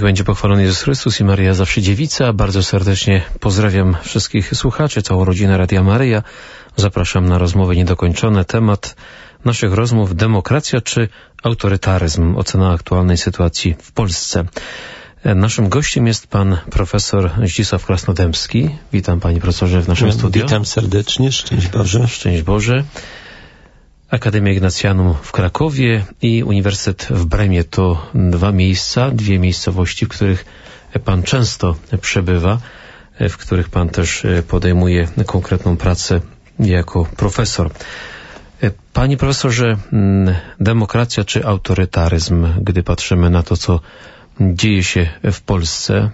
Niech będzie pochwalony Jezus Chrystus i Maryja zawsze dziewica. Bardzo serdecznie pozdrawiam wszystkich słuchaczy, całą rodzinę Radia Maryja. Zapraszam na rozmowy niedokończone. Temat naszych rozmów: demokracja czy autorytaryzm? Ocena aktualnej sytuacji w Polsce. Naszym gościem jest pan profesor Zdzisław Krasnodębski. Witam, panie profesorze, w naszym studiu. Witam serdecznie, szczęść Boże. Szczęść Boże. Akademia Ignatianum w Krakowie i Uniwersytet w Bremie to dwie miejscowości, w których pan często przebywa, w których pan też podejmuje konkretną pracę jako profesor. Panie profesorze, demokracja czy autorytaryzm, gdy patrzymy na to, co dzieje się w Polsce?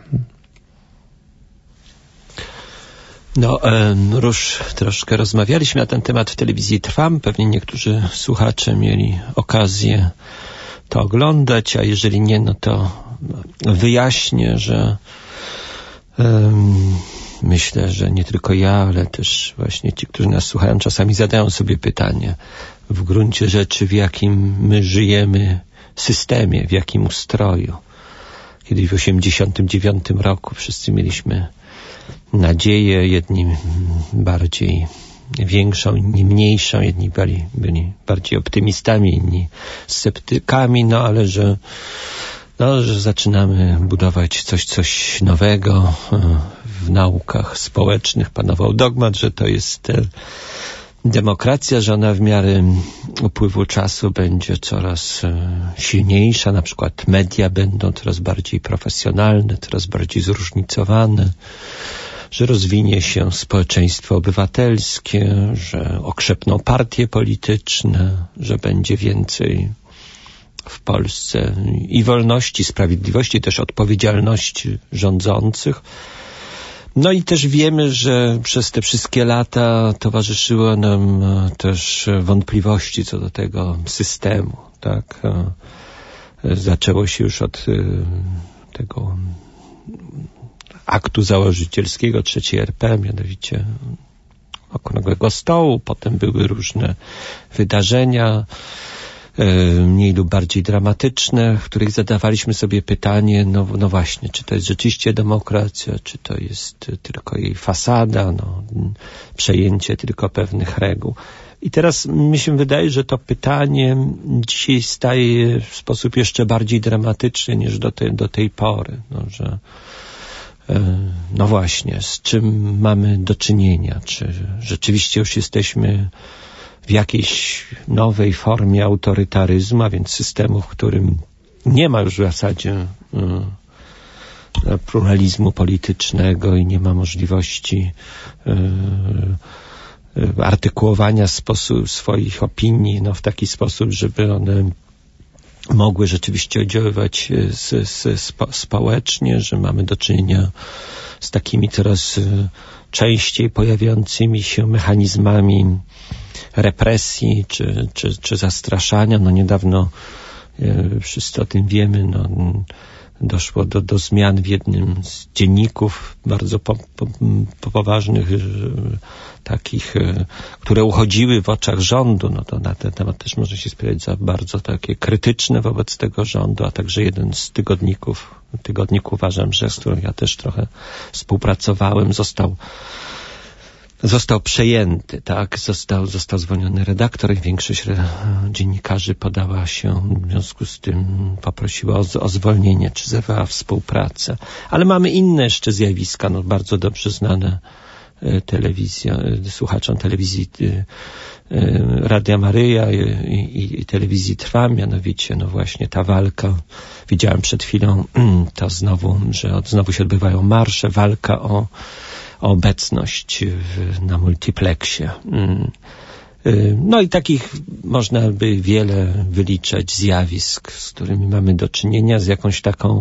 Już troszkę rozmawialiśmy na ten temat w telewizji Trwam. Pewnie niektórzy słuchacze mieli okazję to oglądać, a jeżeli nie, no to wyjaśnię, że myślę, że nie tylko ja, ale też właśnie ci, którzy nas słuchają, czasami zadają sobie pytanie w gruncie rzeczy, w jakim my żyjemy systemie, w jakim ustroju. Kiedyś w 1989 roku wszyscy mieliśmy nadzieję, jedni bardziej większą, inni mniejszą, jedni byli bardziej optymistami, inni sceptykami, ale że zaczynamy budować coś nowego. W naukach społecznych panował dogmat, że to jest demokracja, że ona w miarę upływu czasu będzie coraz silniejsza, na przykład media będą coraz bardziej profesjonalne, coraz bardziej zróżnicowane, że rozwinie się społeczeństwo obywatelskie, że okrzepną partie polityczne, że będzie więcej w Polsce i wolności, sprawiedliwości, też odpowiedzialności rządzących. No i też wiemy, że przez te wszystkie lata towarzyszyło nam też wątpliwości co do tego systemu, tak? Zaczęło się już od tego aktu założycielskiego III RP, mianowicie Okrągłego Stołu, potem były różne wydarzenia, mniej lub bardziej dramatyczne, w których zadawaliśmy sobie pytanie, no właśnie, czy to jest rzeczywiście demokracja, czy to jest tylko jej fasada, przejęcie tylko pewnych reguł. I teraz mi się wydaje, że to pytanie dzisiaj staje w sposób jeszcze bardziej dramatyczny niż do tej pory, że no właśnie, z czym mamy do czynienia, czy rzeczywiście już jesteśmy w jakiejś nowej formie autorytaryzmu, a więc systemu, w którym nie ma już w zasadzie pluralizmu politycznego i nie ma możliwości artykułowania swoich opinii w taki sposób, żeby one mogły rzeczywiście oddziaływać społecznie, że mamy do czynienia z takimi coraz częściej pojawiającymi się mechanizmami represji czy zastraszania. Niedawno, wszyscy o tym wiemy, doszło do zmian w jednym z dzienników bardzo poważnych, takich, które uchodziły w oczach rządu. To na ten temat też można się spierać za bardzo takie krytyczne wobec tego rządu, a także jeden z tygodnik uważam, że z którym ja też trochę współpracowałem, został przejęty, tak? Został zwolniony redaktor i większość dziennikarzy podała się, w związku z tym poprosiła o zwolnienie, czy zerwała współpracę. Ale mamy inne jeszcze zjawiska, bardzo dobrze znane słuchaczom telewizji Radia Maryja i telewizji Trwam, mianowicie właśnie ta walka, widziałem przed chwilą to znowu się odbywają marsze, walka o obecność na multiplexie. I takich można by wiele wyliczać zjawisk, z którymi mamy do czynienia, z jakąś taką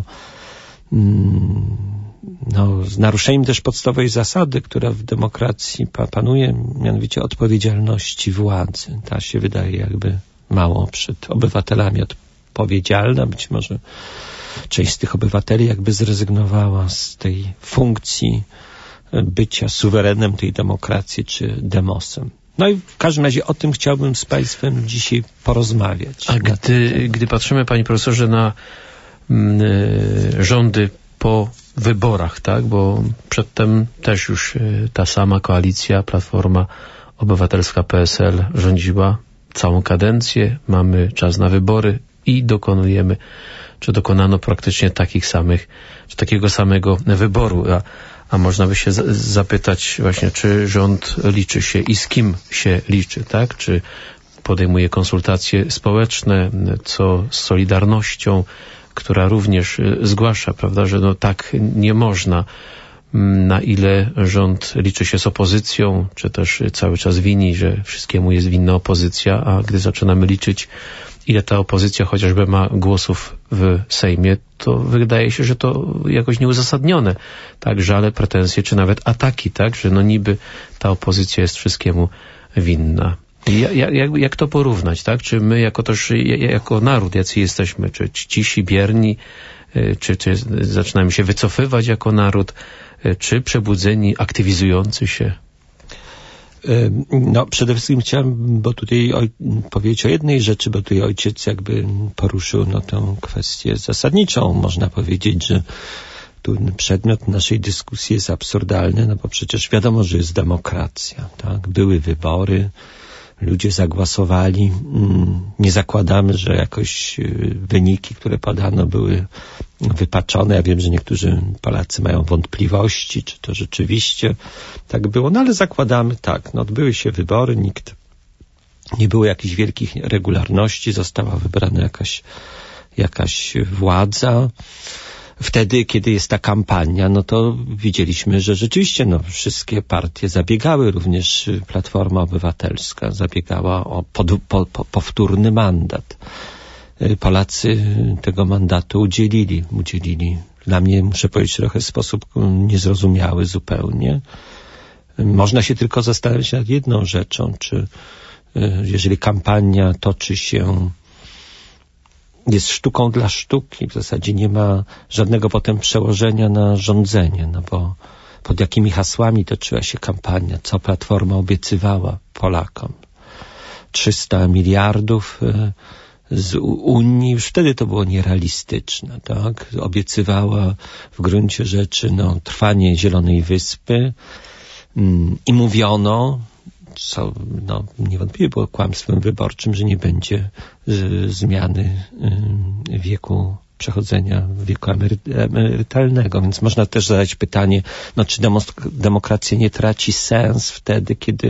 z naruszeniem też podstawowej zasady, która w demokracji panuje, mianowicie odpowiedzialności władzy. Ta się wydaje jakby mało przed obywatelami odpowiedzialna. Być może część z tych obywateli jakby zrezygnowała z tej funkcji bycia suwerenem tej demokracji czy demosem. I w każdym razie o tym chciałbym z Państwem dzisiaj porozmawiać. A gdy patrzymy, panie profesorze, na rządy po wyborach, tak? Bo przedtem też już ta sama koalicja, Platforma Obywatelska, PSL rządziła całą kadencję, mamy czas na wybory i dokonano praktycznie takiego samego wyboru. A można by się zapytać właśnie, czy rząd liczy się i z kim się liczy, tak? Czy podejmuje konsultacje społeczne, co z Solidarnością, która również zgłasza, prawda, że no tak nie można. Na ile rząd liczy się z opozycją, czy też cały czas wini, że wszystkiemu jest winna opozycja, a gdy zaczynamy liczyć, ile ta opozycja chociażby ma głosów w Sejmie, to wydaje się, że to jakoś nieuzasadnione. Tak, żale, pretensje, czy nawet ataki, tak, że no niby ta opozycja jest wszystkiemu winna. Jak to porównać, tak? Czy my jako naród, jacy jesteśmy, czy cisi, bierni, czy zaczynamy się wycofywać jako naród, czy przebudzeni, aktywizujący się? No, przede wszystkim chciałem, bo tutaj powiedzieć o jednej rzeczy, bo tutaj ojciec jakby poruszył tę kwestię zasadniczą. Można powiedzieć, że tu przedmiot naszej dyskusji jest absurdalny, no bo przecież wiadomo, że jest demokracja, tak? Były wybory, ludzie zagłosowali. Nie zakładamy, że jakoś wyniki, które podano, były wypaczone. Ja wiem, że niektórzy Polacy mają wątpliwości, czy to rzeczywiście tak było. No ale zakładamy tak. No, odbyły się wybory, nie było jakichś wielkich regularności, została wybrana jakaś władza. Wtedy, kiedy jest ta kampania, no to widzieliśmy, że rzeczywiście wszystkie partie zabiegały, również Platforma Obywatelska zabiegała o powtórny mandat. Polacy tego mandatu udzielili. Dla mnie, muszę powiedzieć, trochę w sposób niezrozumiały zupełnie. Można się tylko zastanawiać nad jedną rzeczą, czy jeżeli kampania toczy się, jest sztuką dla sztuki, w zasadzie nie ma żadnego potem przełożenia na rządzenie, no bo pod jakimi hasłami toczyła się kampania, co Platforma obiecywała Polakom. 300 miliardów z Unii, już wtedy to było nierealistyczne, tak? Obiecywała w gruncie rzeczy trwanie Zielonej Wyspy i mówiono, co niewątpliwie było kłamstwem wyborczym, że nie będzie zmiany przechodzenia wieku emerytalnego. Więc można też zadać pytanie, czy demokracja nie traci sens wtedy, kiedy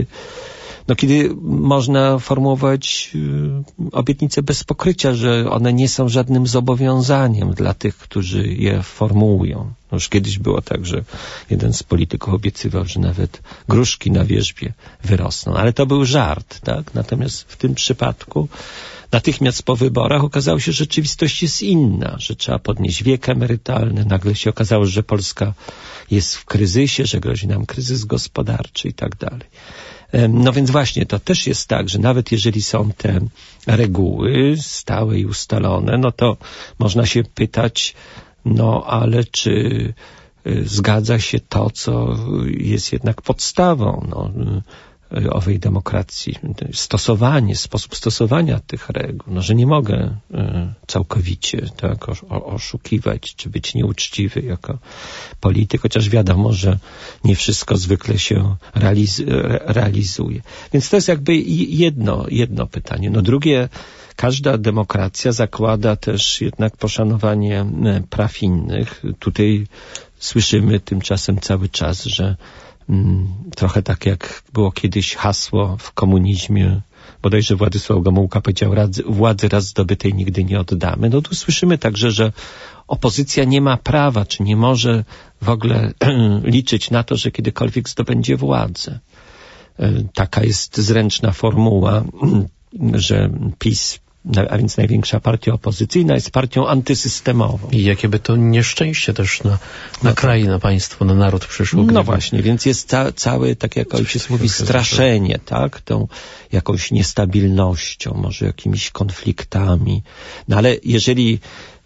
można formułować obietnice bez pokrycia, że one nie są żadnym zobowiązaniem dla tych, którzy je formułują. Już kiedyś było tak, że jeden z polityków obiecywał, że nawet gruszki na wierzbie wyrosną. Ale to był żart, tak? Natomiast w tym przypadku natychmiast po wyborach okazało się, że rzeczywistość jest inna, że trzeba podnieść wiek emerytalny. Nagle się okazało, że Polska jest w kryzysie, że grozi nam kryzys gospodarczy i tak dalej. No więc właśnie, to też jest tak, że nawet jeżeli są te reguły stałe i ustalone, no to można się pytać, ale czy zgadza się to, co jest jednak podstawą owej demokracji, sposób stosowania tych reguł, że nie mogę całkowicie tak oszukiwać, czy być nieuczciwy jako polityk, chociaż wiadomo, że nie wszystko zwykle się realizuje. Więc to jest jakby jedno pytanie. Drugie, każda demokracja zakłada też jednak poszanowanie praw innych. Tutaj słyszymy tymczasem cały czas, że trochę tak jak było kiedyś hasło w komunizmie, bodajże Władysław Gomułka powiedział, władzy raz zdobytej nigdy nie oddamy. Tu słyszymy także, że opozycja nie ma prawa, czy nie może w ogóle liczyć na to, że kiedykolwiek zdobędzie władzę. Taka jest zręczna formuła, że PiS, a więc największa partia opozycyjna, jest partią antysystemową. I jakie by to nieszczęście też na kraj, na państwo, na naród przyszło. No właśnie, więc jest całe, tak jak ojciec mówi, straszenie, tak? Tą jakąś niestabilnością, może jakimiś konfliktami. Ale jeżeli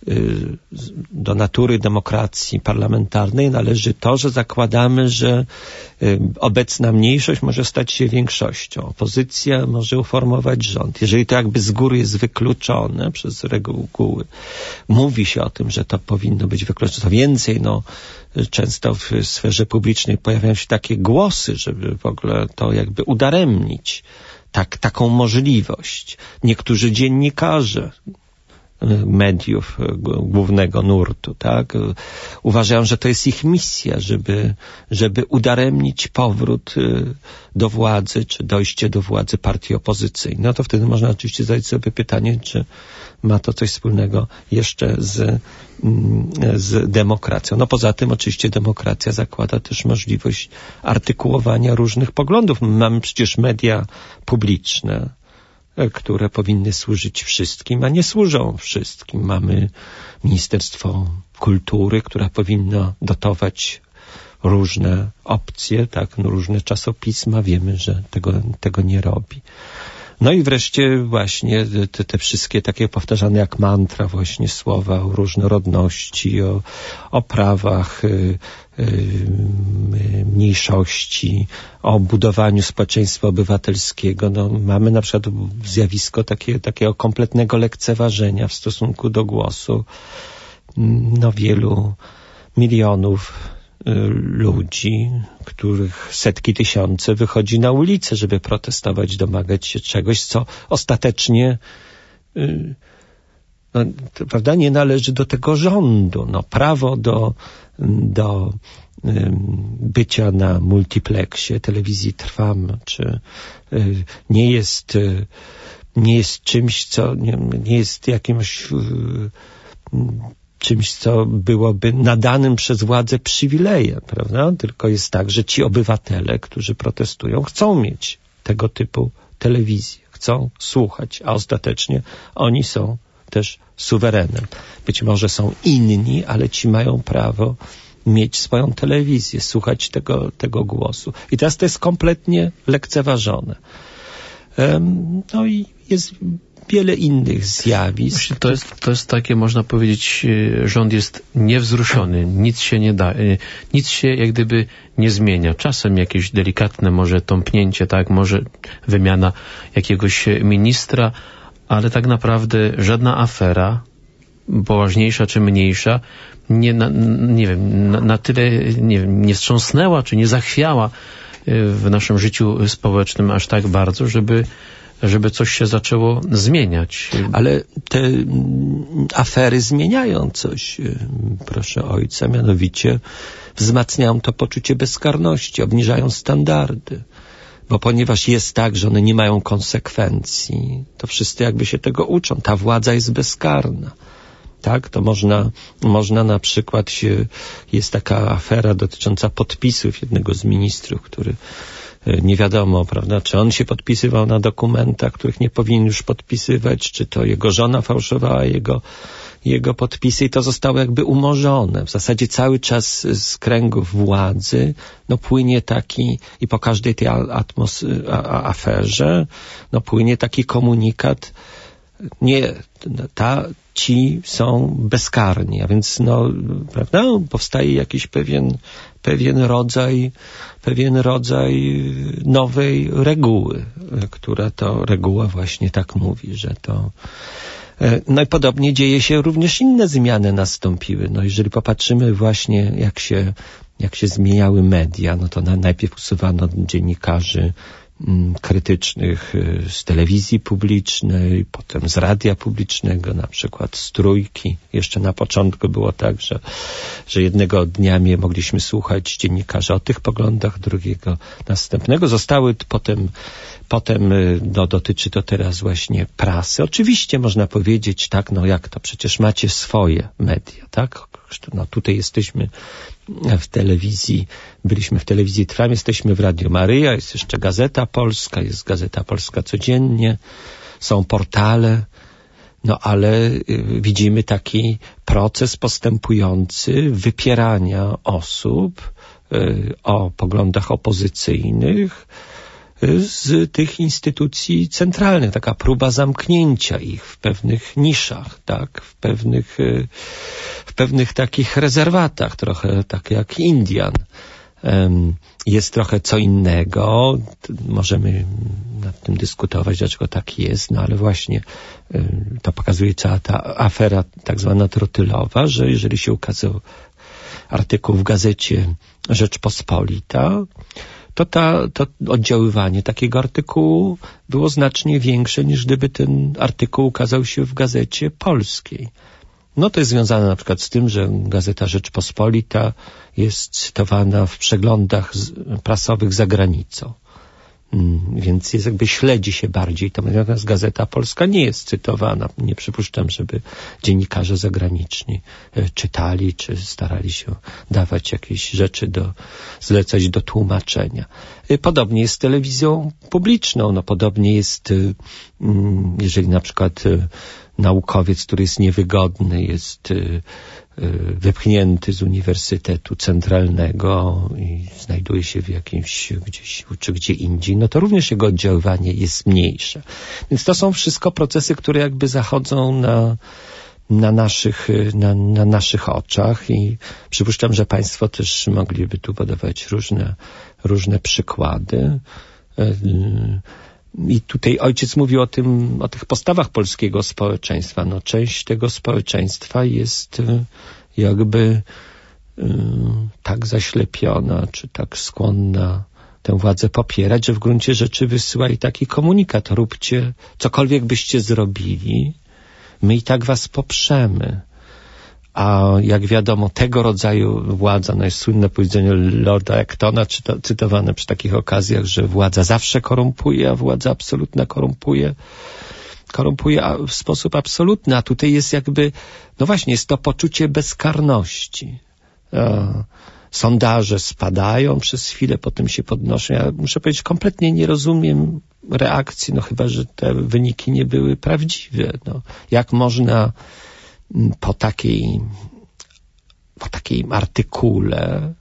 do natury demokracji parlamentarnej należy to, że zakładamy, że obecna mniejszość może stać się większością. Opozycja może uformować rząd. Jeżeli to jakby z góry jest wykluczone przez reguły, mówi się o tym, że to powinno być wykluczone. To więcej, często w sferze publicznej pojawiają się takie głosy, żeby w ogóle to jakby udaremnić. Taką możliwość. Niektórzy dziennikarze mediów głównego nurtu, tak, uważają, że to jest ich misja, żeby udaremnić powrót do władzy, czy dojście do władzy partii opozycyjnej. No to wtedy można oczywiście zadać sobie pytanie, czy ma to coś wspólnego jeszcze z demokracją. No poza tym oczywiście demokracja zakłada też możliwość artykułowania różnych poglądów. Mamy przecież media publiczne, które powinny służyć wszystkim, a nie służą wszystkim. Mamy Ministerstwo Kultury, które powinno dotować różne opcje, tak, różne czasopisma. Wiemy, że tego nie robi. No i wreszcie właśnie te wszystkie takie powtarzane jak mantra właśnie słowa o różnorodności, o prawach mniejszości, o budowaniu społeczeństwa obywatelskiego. Mamy na przykład zjawisko takiego kompletnego lekceważenia w stosunku do głosu wielu milionów ludzi, których setki tysiące wychodzi na ulicę, żeby protestować, domagać się czegoś, co ostatecznie prawda, nie należy do tego rządu. Prawo do bycia na multiplexie, telewizji Trwam, czy nie jest czymś, co nie jest jakimś czymś, co byłoby nadanym przez władzę przywilejem, prawda? Tylko jest tak, że ci obywatele, którzy protestują, chcą mieć tego typu telewizję, chcą słuchać, a ostatecznie oni są też suwerenem. Być może są inni, ale ci mają prawo mieć swoją telewizję, słuchać tego głosu. I teraz to jest kompletnie lekceważone. No i jest wiele innych zjawisk. Właśnie to jest takie, można powiedzieć, rząd jest niewzruszony, nic się nie da, nic się jak gdyby nie zmienia. Czasem jakieś delikatne może tąpnięcie, tak, może wymiana jakiegoś ministra, ale tak naprawdę żadna afera, poważniejsza czy mniejsza, na tyle nie wstrząsnęła czy nie zachwiała w naszym życiu społecznym aż tak bardzo, żeby coś się zaczęło zmieniać. Ale te afery zmieniają coś, proszę ojca, mianowicie wzmacniają to poczucie bezkarności, obniżają standardy. Bo ponieważ jest tak, że one nie mają konsekwencji, to wszyscy jakby się tego uczą. Ta władza jest bezkarna. Tak, to można na przykład jest taka afera dotycząca podpisów jednego z ministrów, który nie wiadomo, prawda, czy on się podpisywał na dokumentach, których nie powinien już podpisywać, czy to jego żona fałszowała jego podpisy i to zostało jakby umorzone. W zasadzie cały czas z kręgów władzy płynie taki, i po każdej tej aferze płynie taki komunikat, nie, ci są bezkarni, a więc prawda, powstaje jakiś pewien rodzaj nowej reguły, która to reguła właśnie tak mówi, że to. No i podobnie dzieje się, również inne zmiany nastąpiły. Jeżeli popatrzymy właśnie jak się zmieniały media, to najpierw usuwano dziennikarzy krytycznych z telewizji publicznej, potem z radia publicznego, na przykład z Trójki. Jeszcze na początku było tak, że jednego dnia mogliśmy słuchać dziennikarza o tych poglądach, drugiego następnego. Zostały potem dotyczy to teraz właśnie prasy. Oczywiście można powiedzieć, tak, jak to, przecież macie swoje media, tak? Tutaj jesteśmy w telewizji, byliśmy w telewizji Trwam, jesteśmy w Radiu Maryja, jest jeszcze Gazeta Polska, jest Gazeta Polska codziennie, są portale, ale widzimy taki proces postępujący wypierania osób o poglądach opozycyjnych, z tych instytucji centralnych, taka próba zamknięcia ich w pewnych niszach, tak, w pewnych takich rezerwatach, trochę tak jak Indian. Jest trochę co innego, możemy nad tym dyskutować, dlaczego tak jest, no ale właśnie to pokazuje cała ta afera tak zwana trotylowa, że jeżeli się ukazał artykuł w gazecie Rzeczpospolita, to oddziaływanie takiego artykułu było znacznie większe, niż gdyby ten artykuł ukazał się w gazecie polskiej. No to jest związane na przykład z tym, że Gazeta Rzeczpospolita jest cytowana w przeglądach prasowych za granicą. Więc jest jakby śledzi się bardziej. Natomiast Gazeta Polska nie jest cytowana. Nie przypuszczam, żeby dziennikarze zagraniczni czytali, czy starali się dawać jakieś rzeczy zlecać do tłumaczenia. Podobnie jest z telewizją publiczną. No podobnie jest, jeżeli na przykład naukowiec, który jest niewygodny, jest wypchnięty z Uniwersytetu Centralnego i znajduje się w jakimś gdzieś czy gdzie indziej, no to również jego oddziaływanie jest mniejsze. Więc to są wszystko procesy, które jakby zachodzą na naszych oczach i przypuszczam, że Państwo też mogliby tu podawać różne przykłady. I tutaj ojciec mówił o tych postawach polskiego społeczeństwa. No, część tego społeczeństwa jest jakby tak zaślepiona, czy tak skłonna tę władzę popierać, że w gruncie rzeczy wysyła i taki komunikat: róbcie, cokolwiek byście zrobili, my i tak was poprzemy. A jak wiadomo, tego rodzaju władza, no jest słynne powiedzenie Lorda Actona, cytowane przy takich okazjach, że władza zawsze korumpuje, a władza absolutna korumpuje w sposób absolutny. A tutaj jest jakby, no właśnie, jest to poczucie bezkarności. Sondaże spadają przez chwilę, potem się podnoszą. Ja muszę powiedzieć, kompletnie nie rozumiem reakcji, no chyba że te wyniki nie były prawdziwe. No, jak można po takim artykule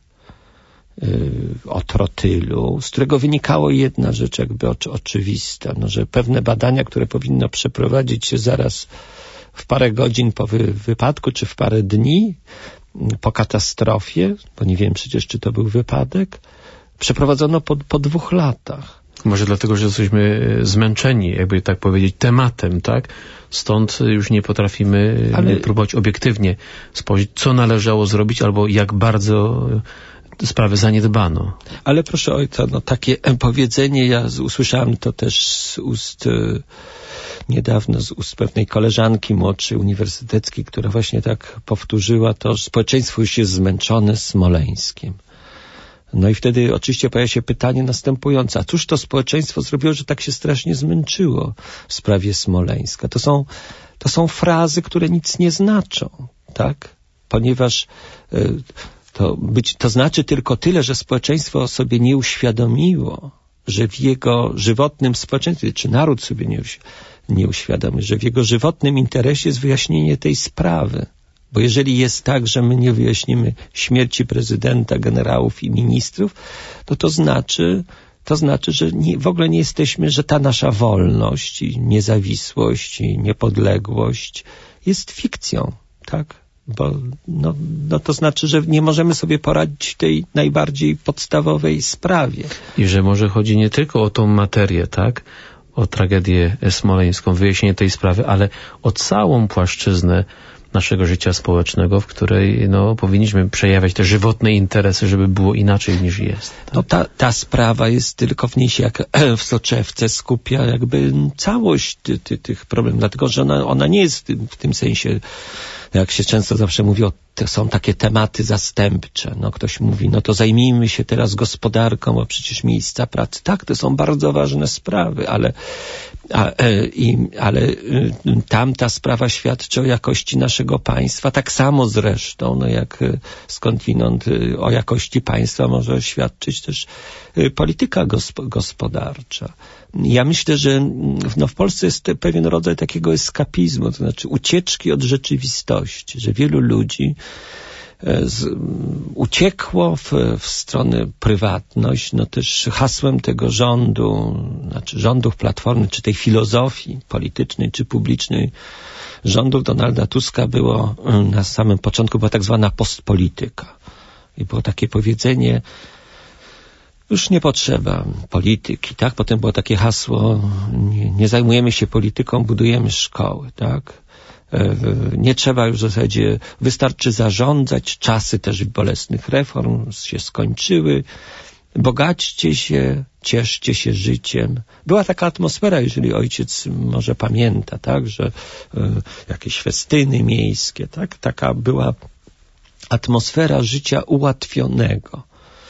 o trotylu, z którego wynikało jedna rzecz jakby oczywista, no, że pewne badania, które powinno przeprowadzić się zaraz w parę godzin po wypadku, czy w parę dni po katastrofie, bo nie wiem przecież, czy to był wypadek, przeprowadzono po 2 latach. Może dlatego, że jesteśmy zmęczeni, jakby tak powiedzieć, tematem, tak? Stąd już nie potrafimy próbować obiektywnie spojrzeć, co należało zrobić, albo jak bardzo sprawę zaniedbano. Ale proszę ojca, no takie powiedzenie, ja usłyszałem to też niedawno z ust pewnej koleżanki młodszej, uniwersyteckiej, która właśnie tak powtórzyła to, że społeczeństwo już jest zmęczone Smoleńskim. No i wtedy oczywiście pojawia się pytanie następujące: a cóż to społeczeństwo zrobiło, że tak się strasznie zmęczyło w sprawie Smoleńska? To są frazy, które nic nie znaczą, tak? Ponieważ to znaczy tylko tyle, że społeczeństwo sobie nie uświadomiło, że w jego żywotnym społeczeństwie, czy naród sobie nie uświadomił, że w jego żywotnym interesie jest wyjaśnienie tej sprawy. Bo jeżeli jest tak, że my nie wyjaśnimy śmierci prezydenta, generałów i ministrów, to znaczy, że w ogóle nie jesteśmy, że ta nasza wolność i niezawisłość i niepodległość jest fikcją, tak? Bo to znaczy, że nie możemy sobie poradzić w tej najbardziej podstawowej sprawie. I że może chodzi nie tylko o tą materię, tak? O tragedię smoleńską, wyjaśnienie tej sprawy, ale o całą płaszczyznę naszego życia społecznego, w której powinniśmy przejawiać te żywotne interesy, żeby było inaczej niż jest. Tak? No ta sprawa jest tylko w niej się jak w soczewce skupia jakby całość tych problemów, dlatego że ona nie jest w tym sensie, jak się często zawsze mówi, to są takie tematy zastępcze. No ktoś mówi, no to zajmijmy się teraz gospodarką, bo przecież miejsca pracy. Tak, to są bardzo ważne sprawy, ale tamta sprawa świadczy o jakości naszego państwa, tak samo zresztą, jak skądinąd o jakości państwa może świadczyć też polityka gospodarcza. Ja myślę, że w Polsce jest pewien rodzaj takiego eskapizmu, to znaczy ucieczki od rzeczywistości, że wielu ludzi uciekło w stronę prywatność, no też hasłem tego rządu, znaczy rządów Platformy, czy tej filozofii politycznej, czy publicznej rządów Donalda Tuska było na samym początku była tak zwana postpolityka. I było takie powiedzenie, już nie potrzeba polityki, tak? Potem było takie hasło, nie zajmujemy się polityką, budujemy szkoły, tak? Nie trzeba już w zasadzie, wystarczy zarządzać, czasy też bolesnych reform się skończyły, bogaćcie się, cieszcie się życiem. Była taka atmosfera, jeżeli ojciec może pamięta, tak, że jakieś festyny miejskie, tak, taka była atmosfera życia ułatwionego.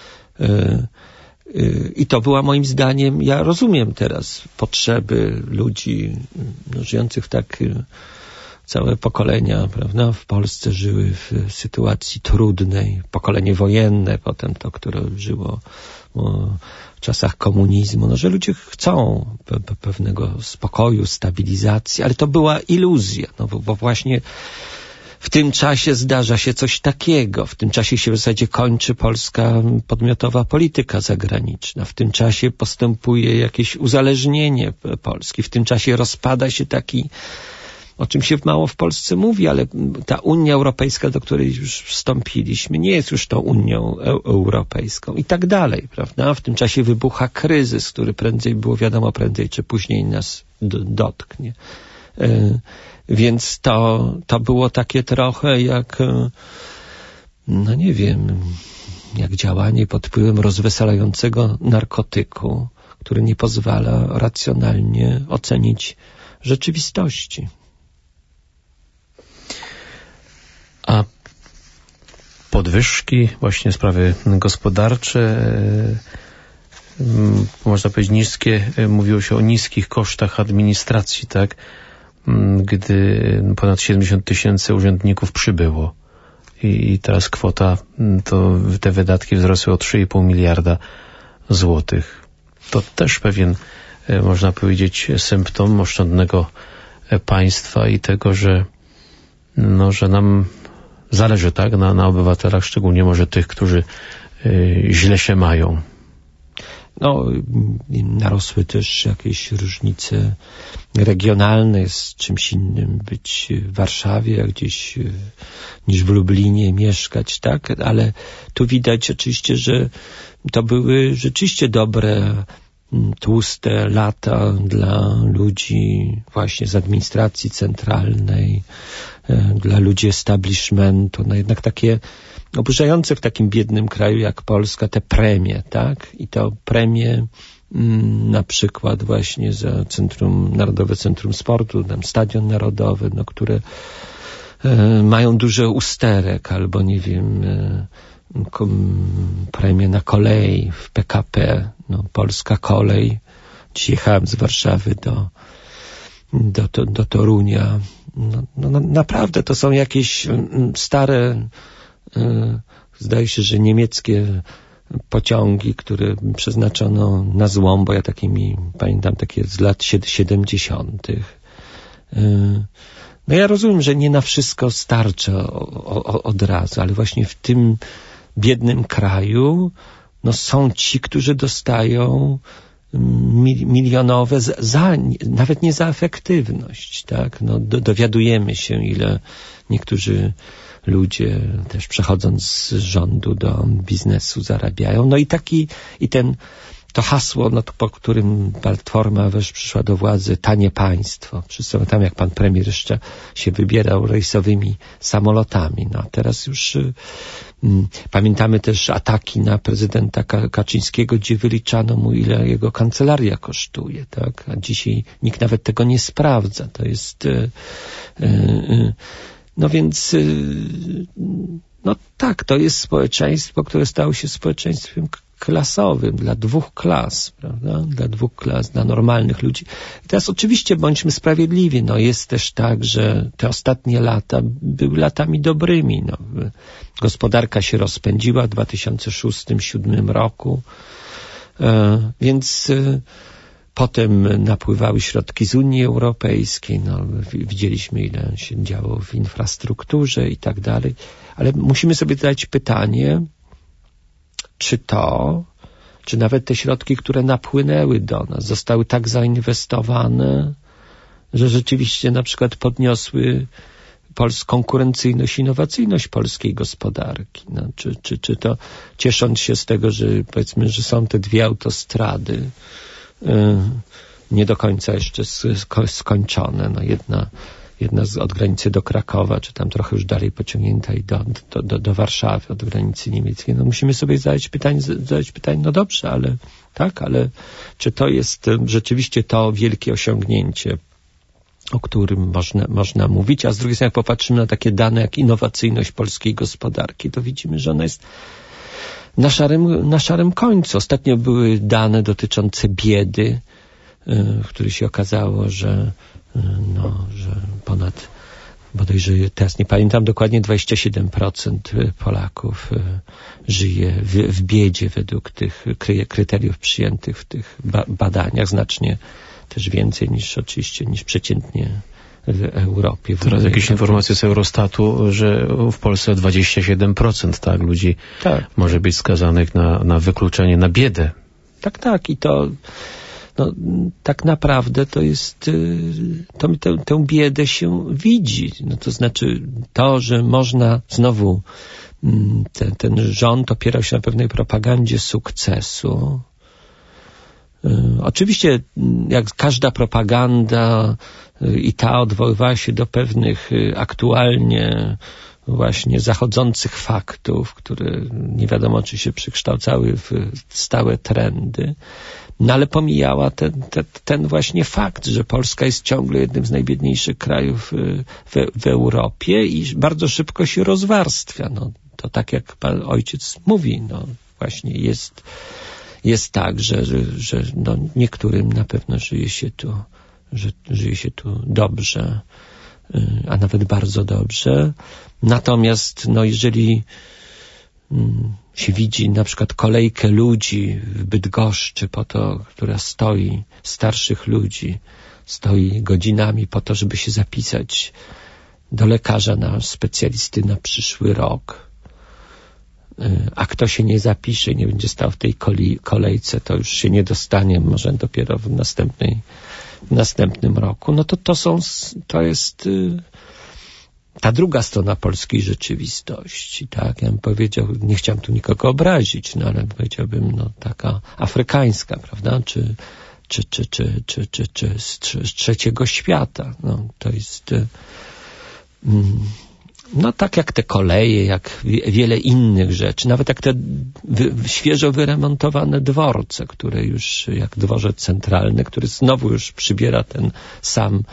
I to była moim zdaniem, ja rozumiem teraz potrzeby ludzi żyjących w tak całe pokolenia, prawda, w Polsce żyły w sytuacji trudnej, pokolenie wojenne, potem to, które żyło w czasach komunizmu, no, że ludzie chcą pewnego spokoju, stabilizacji, ale to była iluzja, no, bo właśnie w tym czasie zdarza się coś takiego. W tym czasie się w zasadzie kończy polska podmiotowa polityka zagraniczna. W tym czasie postępuje jakieś uzależnienie Polski. W tym czasie rozpada się taki, o czym się mało w Polsce mówi, ale ta Unia Europejska, do której już wstąpiliśmy, nie jest już tą Unią Europejską i tak dalej, prawda? W tym czasie wybucha kryzys, który prędzej czy później nas dotknie. Więc to było takie trochę jak, no nie wiem, jak działanie pod wpływem rozweselającego narkotyku, który nie pozwala racjonalnie ocenić rzeczywistości. A podwyżki, właśnie sprawy gospodarcze, można powiedzieć niskie, mówiło się o niskich kosztach administracji, tak? Gdy ponad 70 000 urzędników przybyło i teraz kwota, to te wydatki wzrosły o 3,5 miliarda złotych. To też pewien, można powiedzieć, symptom oszczędnego państwa i tego, że nam zależy, tak, na obywatelach, szczególnie może tych, którzy źle się mają. No, narosły też jakieś różnice regionalne, jest czymś innym być w Warszawie, jak gdzieś niż w Lublinie mieszkać, tak? Ale tu widać oczywiście, że to były rzeczywiście dobre, tłuste lata dla ludzi właśnie z administracji centralnej, dla ludzi establishmentu, no jednak takie oburzające w takim biednym kraju jak Polska te premie, tak? I to premie na przykład właśnie za Narodowe Centrum Sportu, tam Stadion Narodowy, no, które mają duży usterek, albo nie wiem, premie na kolei w PKP, no, Polska Kolej. Dziś jechałem z Warszawy do Torunia. No, naprawdę to są jakieś stare, zdaje się, że niemieckie pociągi, które przeznaczono na złom, bo ja takimi pamiętam takie z lat 70. No ja rozumiem, że nie na wszystko starcza od razu, ale właśnie w tym biednym kraju no są ci, którzy dostają milionowe nawet nie za efektywność, tak? No, dowiadujemy się, ile niektórzy ludzie też przechodząc z rządu do biznesu zarabiają. No i to hasło, no, po którym Platforma przyszła do władzy, tanie państwo. Wszyscy tam, jak pan premier jeszcze się wybierał rejsowymi samolotami. No, teraz już pamiętamy też ataki na prezydenta Kaczyńskiego, gdzie wyliczano mu, ile jego kancelaria kosztuje, tak? A dzisiaj nikt nawet tego nie sprawdza. To jest no więc no tak, to jest społeczeństwo, które stało się społeczeństwem klasowym, dla dwóch klas, prawda? Dla dwóch klas, dla normalnych ludzi. I teraz oczywiście bądźmy sprawiedliwi, no jest też tak, że te ostatnie lata były latami dobrymi, no. Gospodarka się rozpędziła w 2006-2007 roku, więc Potem napływały środki z Unii Europejskiej, no, widzieliśmy, ile się działo w infrastrukturze i tak dalej, ale musimy sobie zadać pytanie, czy nawet te środki, które napłynęły do nas, zostały tak zainwestowane, że rzeczywiście na przykład podniosły konkurencyjność, innowacyjność polskiej gospodarki. No, czy to ciesząc się z tego, że powiedzmy, że są te 2 autostrady nie do końca jeszcze skończone. No jedna od granicy do Krakowa, czy tam trochę już dalej pociągnięta i do Warszawy, od granicy niemieckiej. No musimy sobie zadać pytanie, no dobrze, ale czy to jest rzeczywiście to wielkie osiągnięcie, o którym można mówić, a z drugiej strony jak popatrzymy na takie dane jak innowacyjność polskiej gospodarki, to widzimy, że ona jest na szarym końcu. Ostatnio były dane dotyczące biedy, w których się okazało, że ponad, bodajże teraz nie pamiętam dokładnie, 27% Polaków żyje w biedzie według tych kryteriów przyjętych w tych badaniach, znacznie też więcej niż przeciętnie w Europie. Teraz jakieś informacje z Eurostatu, że w Polsce 27% ludzi może być skazanych na wykluczenie, na biedę. Tak. I to tak naprawdę to jest, tę biedę się widzi. No to znaczy to, że można znowu, ten rząd opierał się na pewnej propagandzie sukcesu. Oczywiście jak każda propaganda i ta odwoływała się do pewnych aktualnie właśnie zachodzących faktów, które nie wiadomo czy się przekształcały w stałe trendy, no ale pomijała ten właśnie fakt, że Polska jest ciągle jednym z najbiedniejszych krajów w Europie i bardzo szybko się rozwarstwia. No, to tak jak pan ojciec mówi, no właśnie jest tak, że no niektórym na pewno żyje się tu dobrze, a nawet bardzo dobrze. Natomiast no jeżeli się widzi na przykład kolejkę ludzi w Bydgoszczy która stoi, starszych ludzi, stoi godzinami po to, żeby się zapisać do lekarza, na specjalisty na przyszły rok, a kto się nie zapisze, nie będzie stał w tej kolejce, to już się nie dostanie, może dopiero w następnym roku. No to jest ta druga strona polskiej rzeczywistości, tak? Ja bym powiedział, nie chciałem tu nikogo obrazić, no ale powiedziałbym, no taka afrykańska, prawda? Czy z trzeciego świata. No to jest no tak jak te koleje, jak wiele innych rzeczy, nawet jak te świeżo wyremontowane dworce, które już, jak dworzec centralny, który znowu już przybiera ten sam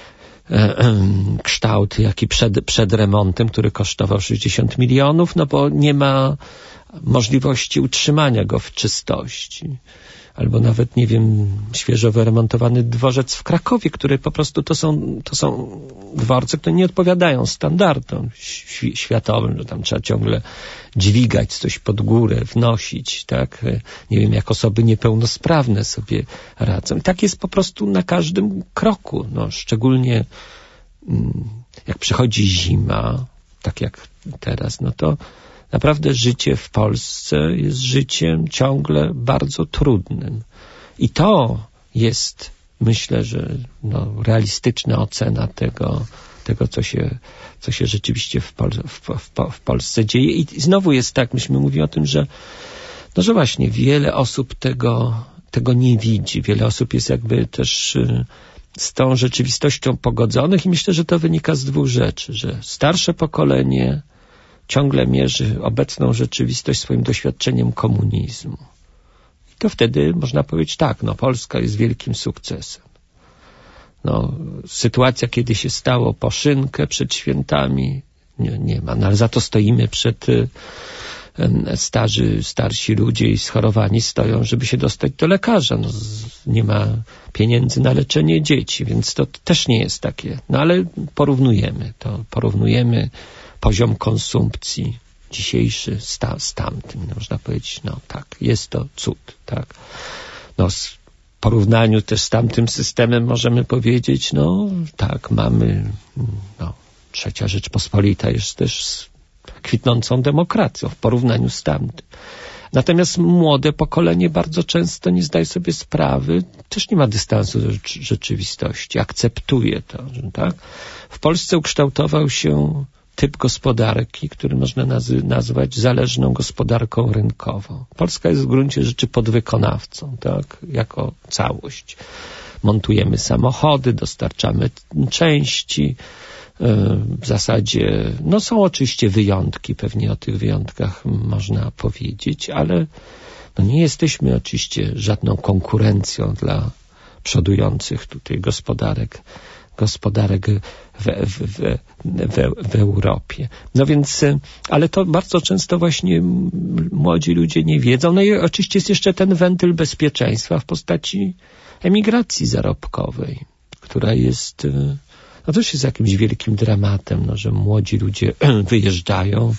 kształt, jaki przed remontem, który kosztował 60 milionów, no bo nie ma możliwości utrzymania go w czystości. Albo nawet, nie wiem, świeżo wyremontowany dworzec w Krakowie, który po prostu to są dworce, które nie odpowiadają standardom światowym, że tam trzeba ciągle dźwigać coś pod górę, wnosić, tak? Nie wiem, jak osoby niepełnosprawne sobie radzą. I tak jest po prostu na każdym kroku. No, szczególnie jak przychodzi zima, tak jak teraz, no to naprawdę życie w Polsce jest życiem ciągle bardzo trudnym. I to jest, myślę, że realistyczna ocena tego, co się rzeczywiście w Polsce dzieje. I znowu jest tak, myśmy mówili o tym, że właśnie wiele osób tego nie widzi. Wiele osób jest jakby też z tą rzeczywistością pogodzonych i myślę, że to wynika z dwóch rzeczy, że starsze pokolenie ciągle mierzy obecną rzeczywistość swoim doświadczeniem komunizmu. I to wtedy można powiedzieć tak, Polska jest wielkim sukcesem. Sytuacja, kiedy się stało po szynkę przed świętami, nie ma. Ale za to stoimy przed starsi ludzie i schorowani stoją, żeby się dostać do lekarza. Nie ma pieniędzy na leczenie dzieci, więc to też nie jest takie. Ale porównujemy poziom konsumpcji dzisiejszy z tamtym. Można powiedzieć, tak, jest to cud, tak. porównaniu też z tamtym systemem możemy powiedzieć, no tak, mamy, Trzecia Rzeczpospolita jest też kwitnącą demokracją w porównaniu z tamtym. Natomiast młode pokolenie bardzo często nie zdaje sobie sprawy, też nie ma dystansu do rzeczywistości, akceptuje to, że tak. W Polsce ukształtował się typ gospodarki, który można nazwać zależną gospodarką rynkową. Polska jest w gruncie rzeczy podwykonawcą, tak, jako całość. Montujemy samochody, dostarczamy części. W zasadzie, są oczywiście wyjątki, pewnie o tych wyjątkach można powiedzieć, ale nie jesteśmy oczywiście żadną konkurencją dla przodujących tutaj gospodarek w Europie. No więc, ale to bardzo często właśnie młodzi ludzie nie wiedzą. No i oczywiście jest jeszcze ten wentyl bezpieczeństwa w postaci emigracji zarobkowej, która jest, też jest jakimś wielkim dramatem, że młodzi ludzie wyjeżdżają,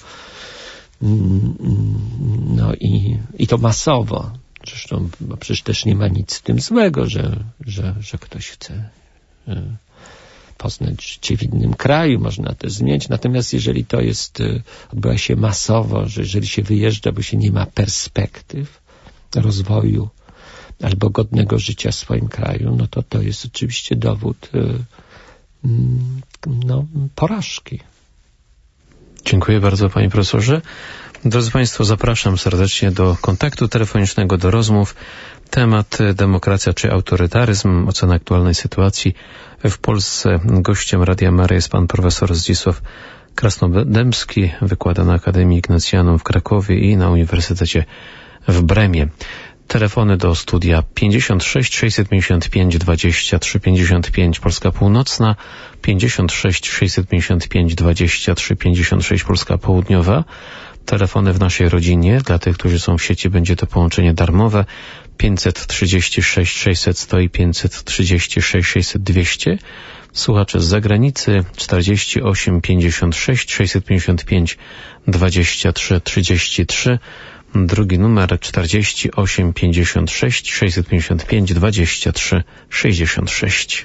i to masowo. Zresztą, przecież też nie ma nic w tym złego, że ktoś chce poznać życie w innym kraju, można też zmienić. Natomiast jeżeli to odbywa się masowo, że jeżeli się wyjeżdża, bo się nie ma perspektyw rozwoju albo godnego życia w swoim kraju, to jest oczywiście dowód porażki. Dziękuję bardzo, panie profesorze. Drodzy państwo, zapraszam serdecznie do kontaktu telefonicznego, do rozmów. Temat demokracja czy autorytaryzm, ocena aktualnej sytuacji w Polsce. Gościem Radia Maryja jest pan profesor Zdzisław Krasnodębski, wykłada na Akademii Ignatianum w Krakowie i na Uniwersytecie w Bremie. Telefony do studia 56 655 23 55 Polska Północna, 56 655 23 56 Polska Południowa. Telefony w naszej rodzinie, dla tych, którzy są w sieci, będzie to połączenie darmowe 536 600 100 i 536 600 200. Słuchacze z zagranicy 48 56 655 23 33. Drugi numer 48 56 655 23 66.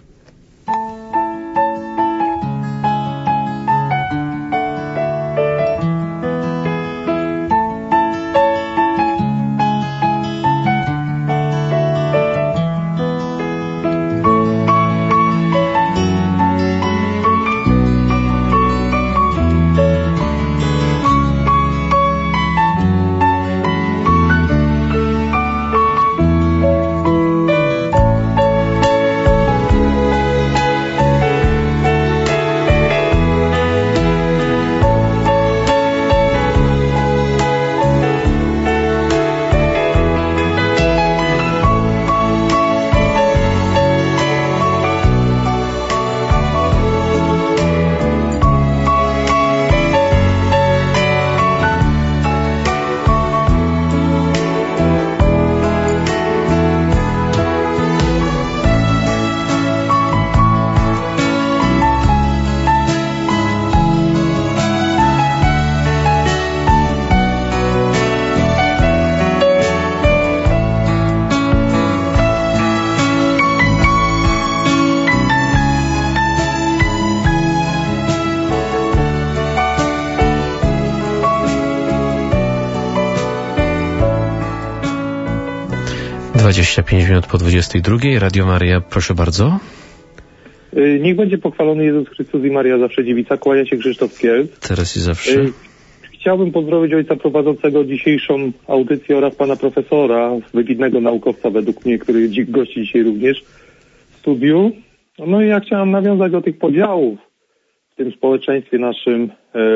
Za 25 minut po 22. Radio Maryja, proszę bardzo. Niech będzie pochwalony Jezus Chrystus i Maria zawsze dziewica. Kłania się Krzysztof Kielc. Teraz i zawsze. Chciałbym pozdrowić ojca prowadzącego dzisiejszą audycję oraz pana profesora, wybitnego naukowca według mnie, który gości dzisiaj również w studiu. No i ja chciałem nawiązać do tych podziałów w tym społeczeństwie naszym,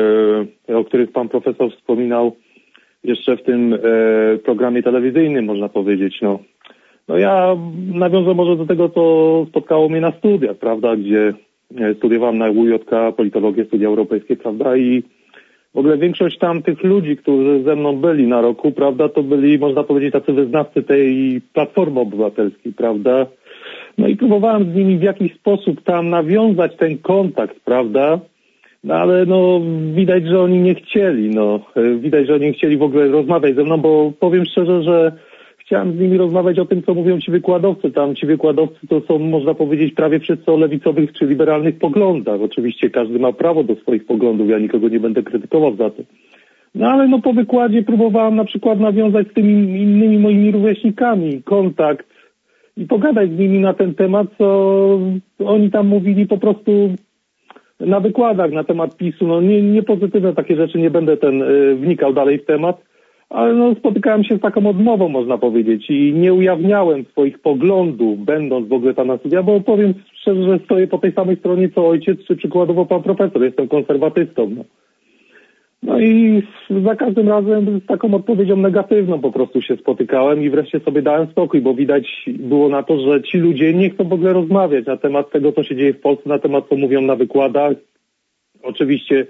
o których pan profesor wspominał jeszcze w tym programie telewizyjnym, można powiedzieć. No ja nawiążę może do tego, co spotkało mnie na studiach, prawda, gdzie studiowałem na UJK politologię, studia europejskie, prawda, i w ogóle większość tam tych ludzi, którzy ze mną byli na roku, prawda, to byli, można powiedzieć, tacy wyznawcy tej Platformy Obywatelskiej, prawda. No i próbowałem z nimi w jakiś sposób tam nawiązać ten kontakt, prawda, no ale widać, że oni nie chcieli, widać, że oni nie chcieli w ogóle rozmawiać ze mną, bo powiem szczerze, że chciałem z nimi rozmawiać o tym, co mówią ci wykładowcy. Tam ci wykładowcy to są, można powiedzieć, prawie wszyscy o lewicowych czy liberalnych poglądach. Oczywiście każdy ma prawo do swoich poglądów, ja nikogo nie będę krytykował za to. No ale po wykładzie próbowałem na przykład nawiązać z tymi innymi moimi rówieśnikami kontakt i pogadać z nimi na ten temat, co oni tam mówili po prostu na wykładach na temat PiS-u. No nie pozytywne takie rzeczy, nie będę wnikał dalej w temat, ale spotykałem się z taką odmową, można powiedzieć, i nie ujawniałem swoich poglądów, będąc w ogóle tam na studia, bo powiem szczerze, że stoję po tej samej stronie co ojciec, czy przykładowo pan profesor, jestem konserwatystą. No i za każdym razem z taką odpowiedzią negatywną po prostu się spotykałem i wreszcie sobie dałem spokój, bo widać było na to, że ci ludzie nie chcą w ogóle rozmawiać na temat tego, co się dzieje w Polsce, na temat, co mówią na wykładach. Oczywiście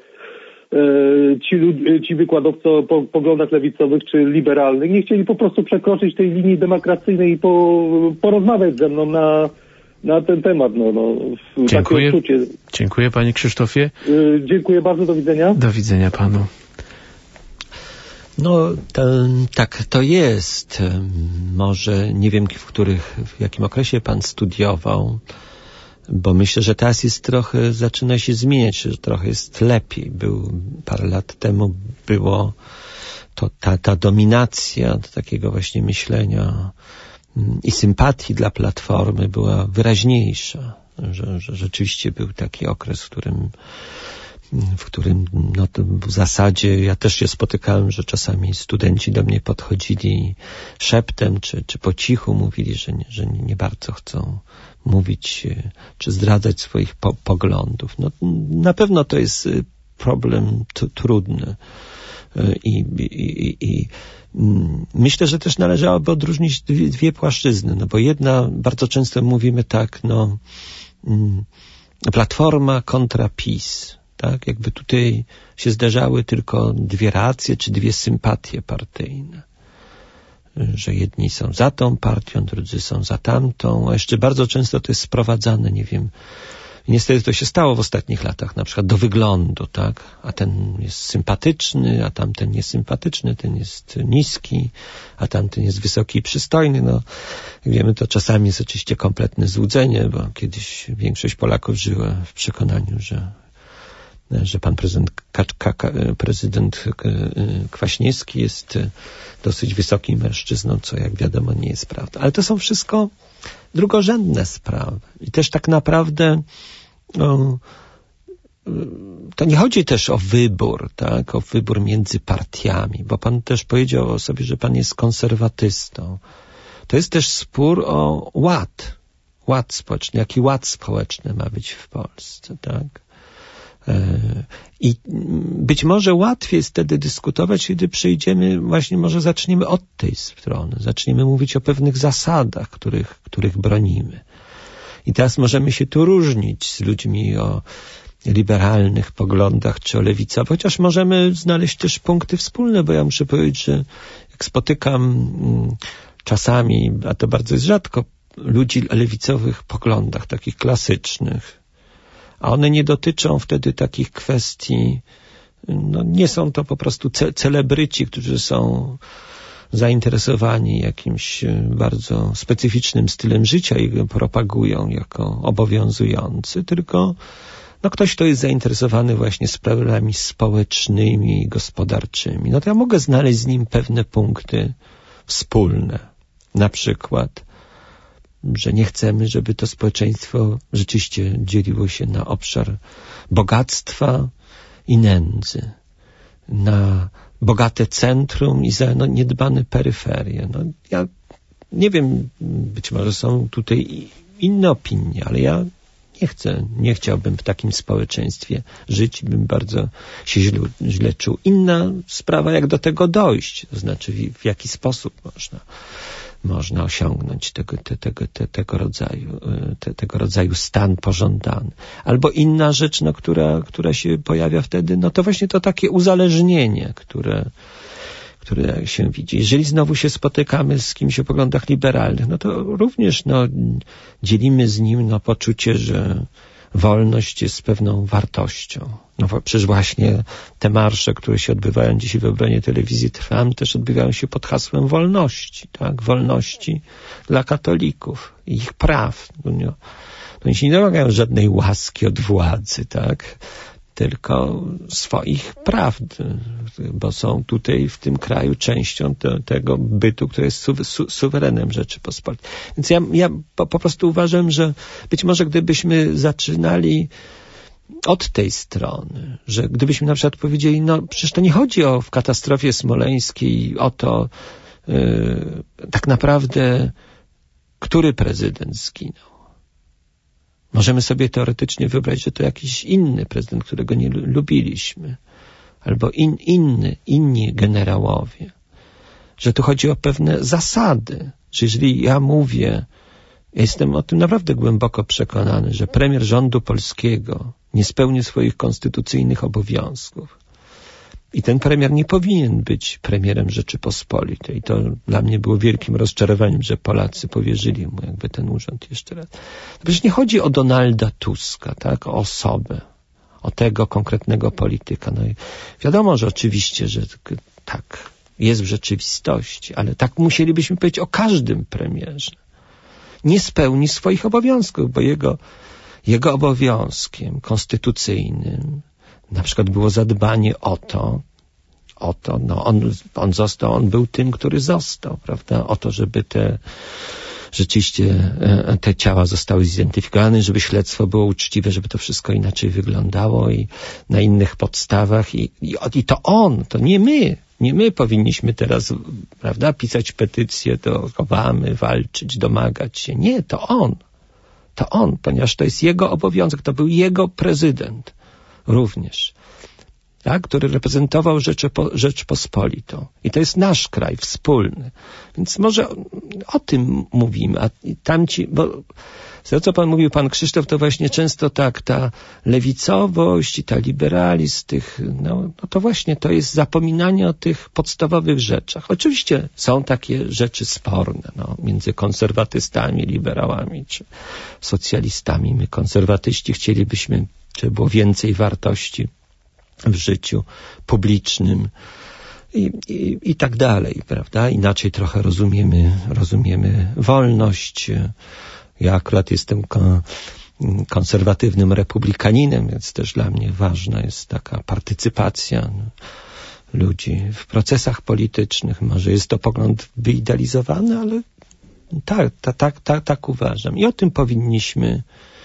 ci wykładowcy o poglądach lewicowych czy liberalnych nie chcieli po prostu przekroczyć tej linii demarkacyjnej i porozmawiać ze mną na ten temat. Dziękuję. Dziękuję, panie Krzysztofie. Dziękuję bardzo, do widzenia. Do widzenia panu. Tak to jest. Może nie wiem, w jakim okresie pan studiował, bo myślę, że teraz zaczyna się zmieniać, że trochę jest lepiej. Parę lat temu było ta dominacja do takiego właśnie myślenia i sympatii dla Platformy była wyraźniejsza, że rzeczywiście był taki okres, w którym w zasadzie ja też się spotykałem, że czasami studenci do mnie podchodzili szeptem czy po cichu mówili, że nie bardzo chcą mówić czy zdradzać swoich poglądów. Na pewno to jest problem trudny i myślę, że też należałoby odróżnić dwie płaszczyzny, bo jedna, bardzo często mówimy tak, Platforma kontra PiS, tak? Jakby tutaj się zderzały tylko dwie racje, czy dwie sympatie partyjne. Że jedni są za tą partią, drudzy są za tamtą, a jeszcze bardzo często to jest sprowadzane, nie wiem, niestety to się stało w ostatnich latach, na przykład do wyglądu, tak? A ten jest sympatyczny, a tamten jest sympatyczny, ten jest niski, a tamten jest wysoki i przystojny. Jak wiemy, to czasami jest oczywiście kompletne złudzenie, bo kiedyś większość Polaków żyła w przekonaniu, że pan prezydent Kwaśniewski jest dosyć wysokim mężczyzną, co jak wiadomo nie jest prawda. Ale to są wszystko drugorzędne sprawy. I też tak naprawdę to nie chodzi też o wybór, tak? O wybór między partiami, bo pan też powiedział o sobie, że pan jest konserwatystą. To jest też spór o ład społeczny. Jaki ład społeczny ma być w Polsce, tak? I być może łatwiej jest wtedy dyskutować, kiedy przejdziemy, właśnie może zaczniemy od tej strony. Zaczniemy mówić o pewnych zasadach, których bronimy. I teraz możemy się tu różnić z ludźmi o liberalnych poglądach czy o lewicowych, chociaż możemy znaleźć też punkty wspólne, bo ja muszę powiedzieć, że jak spotykam czasami, a to bardzo jest rzadko, ludzi o lewicowych poglądach, takich klasycznych, a one nie dotyczą wtedy takich kwestii, nie są to po prostu celebryci, którzy są zainteresowani jakimś bardzo specyficznym stylem życia i go propagują jako obowiązujący, tylko ktoś, kto jest zainteresowany właśnie sprawami społecznymi i gospodarczymi. To ja mogę znaleźć z nim pewne punkty wspólne. Na przykład, że nie chcemy, żeby to społeczeństwo rzeczywiście dzieliło się na obszar bogactwa i nędzy, na bogate centrum i za niedbane peryferie. Ja nie wiem, być może są tutaj inne opinie, ale ja nie chciałbym w takim społeczeństwie żyć, bym bardzo się źle czuł. Inna sprawa, jak do tego dojść, to znaczy w jaki sposób można osiągnąć tego rodzaju stan pożądany. Albo inna rzecz, która się pojawia wtedy, to właśnie to takie uzależnienie, które się widzi. Jeżeli znowu się spotykamy z kimś o poglądach liberalnych, to również dzielimy z nim poczucie, że wolność jest pewną wartością. No przecież właśnie te marsze, które się odbywają dzisiaj w obronie telewizji Trwam, też odbywają się pod hasłem wolności, tak? Wolności dla katolików i ich praw. Oni się nie domagają żadnej łaski od władzy, tak? Tylko swoich praw, bo są tutaj w tym kraju częścią tego bytu, który jest suwerenem Rzeczypospolitej. Więc ja po prostu uważam, że być może gdybyśmy zaczynali od tej strony, że gdybyśmy na przykład powiedzieli, no przecież to nie chodzi w katastrofie smoleńskiej o to tak naprawdę, który prezydent zginął. Możemy sobie teoretycznie wyobrazić, że to jakiś inny prezydent, którego nie lubiliśmy, albo inni generałowie. Że tu chodzi o pewne zasady, że jeżeli ja mówię, ja jestem o tym naprawdę głęboko przekonany, że premier rządu polskiego nie spełni swoich konstytucyjnych obowiązków i ten premier nie powinien być premierem Rzeczypospolitej. I to dla mnie było wielkim rozczarowaniem, że Polacy powierzyli mu jakby ten urząd jeszcze raz. To przecież nie chodzi o Donalda Tuska, tak, o osobę, o tego konkretnego polityka. No i wiadomo, że oczywiście, że tak jest w rzeczywistości, ale tak musielibyśmy powiedzieć o każdym premierze. Nie spełni swoich obowiązków, bo jego obowiązkiem konstytucyjnym na przykład było zadbanie o to, no on był tym, który został, prawda, o to, żeby rzeczywiście te ciała zostały zidentyfikowane, żeby śledztwo było uczciwe, żeby to wszystko inaczej wyglądało i na innych podstawach i to on, to nie my powinniśmy teraz, prawda, pisać petycje do Obamy, walczyć, domagać się. Nie, to on, ponieważ to jest jego obowiązek, to był jego prezydent również, tak, który reprezentował Rzeczpospolitą. I to jest nasz kraj wspólny. Więc może o tym mówimy, a tamci, bo z tego, co pan Krzysztof, to właśnie często tak, ta lewicowość i ta liberalizm no to właśnie to jest zapominanie o tych podstawowych rzeczach. Oczywiście są takie rzeczy sporne, między konserwatystami, liberałami czy socjalistami. My konserwatyści chcielibyśmy, żeby było więcej wartości w życiu publicznym i tak dalej, prawda? Inaczej trochę rozumiemy wolność. Ja akurat jestem konserwatywnym republikaninem, więc też dla mnie ważna jest taka partycypacja ludzi w procesach politycznych. Może jest to pogląd wyidealizowany, ale tak uważam. I o tym powinniśmy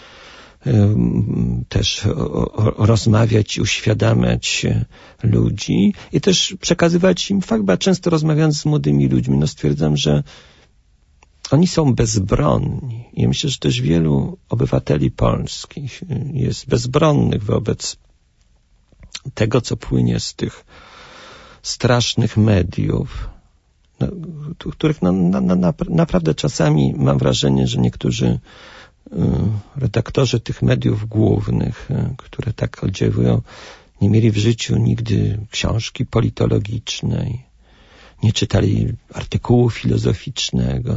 też rozmawiać, uświadamiać ludzi i też przekazywać im fakt, bo ja często rozmawiając z młodymi ludźmi, stwierdzam, że oni są bezbronni. I myślę, że też wielu obywateli polskich jest bezbronnych wobec tego, co płynie z tych strasznych mediów, których naprawdę czasami mam wrażenie, że niektórzy redaktorzy tych mediów głównych, które tak oddziałują, nie mieli w życiu nigdy książki politologicznej, nie czytali artykułu filozoficznego,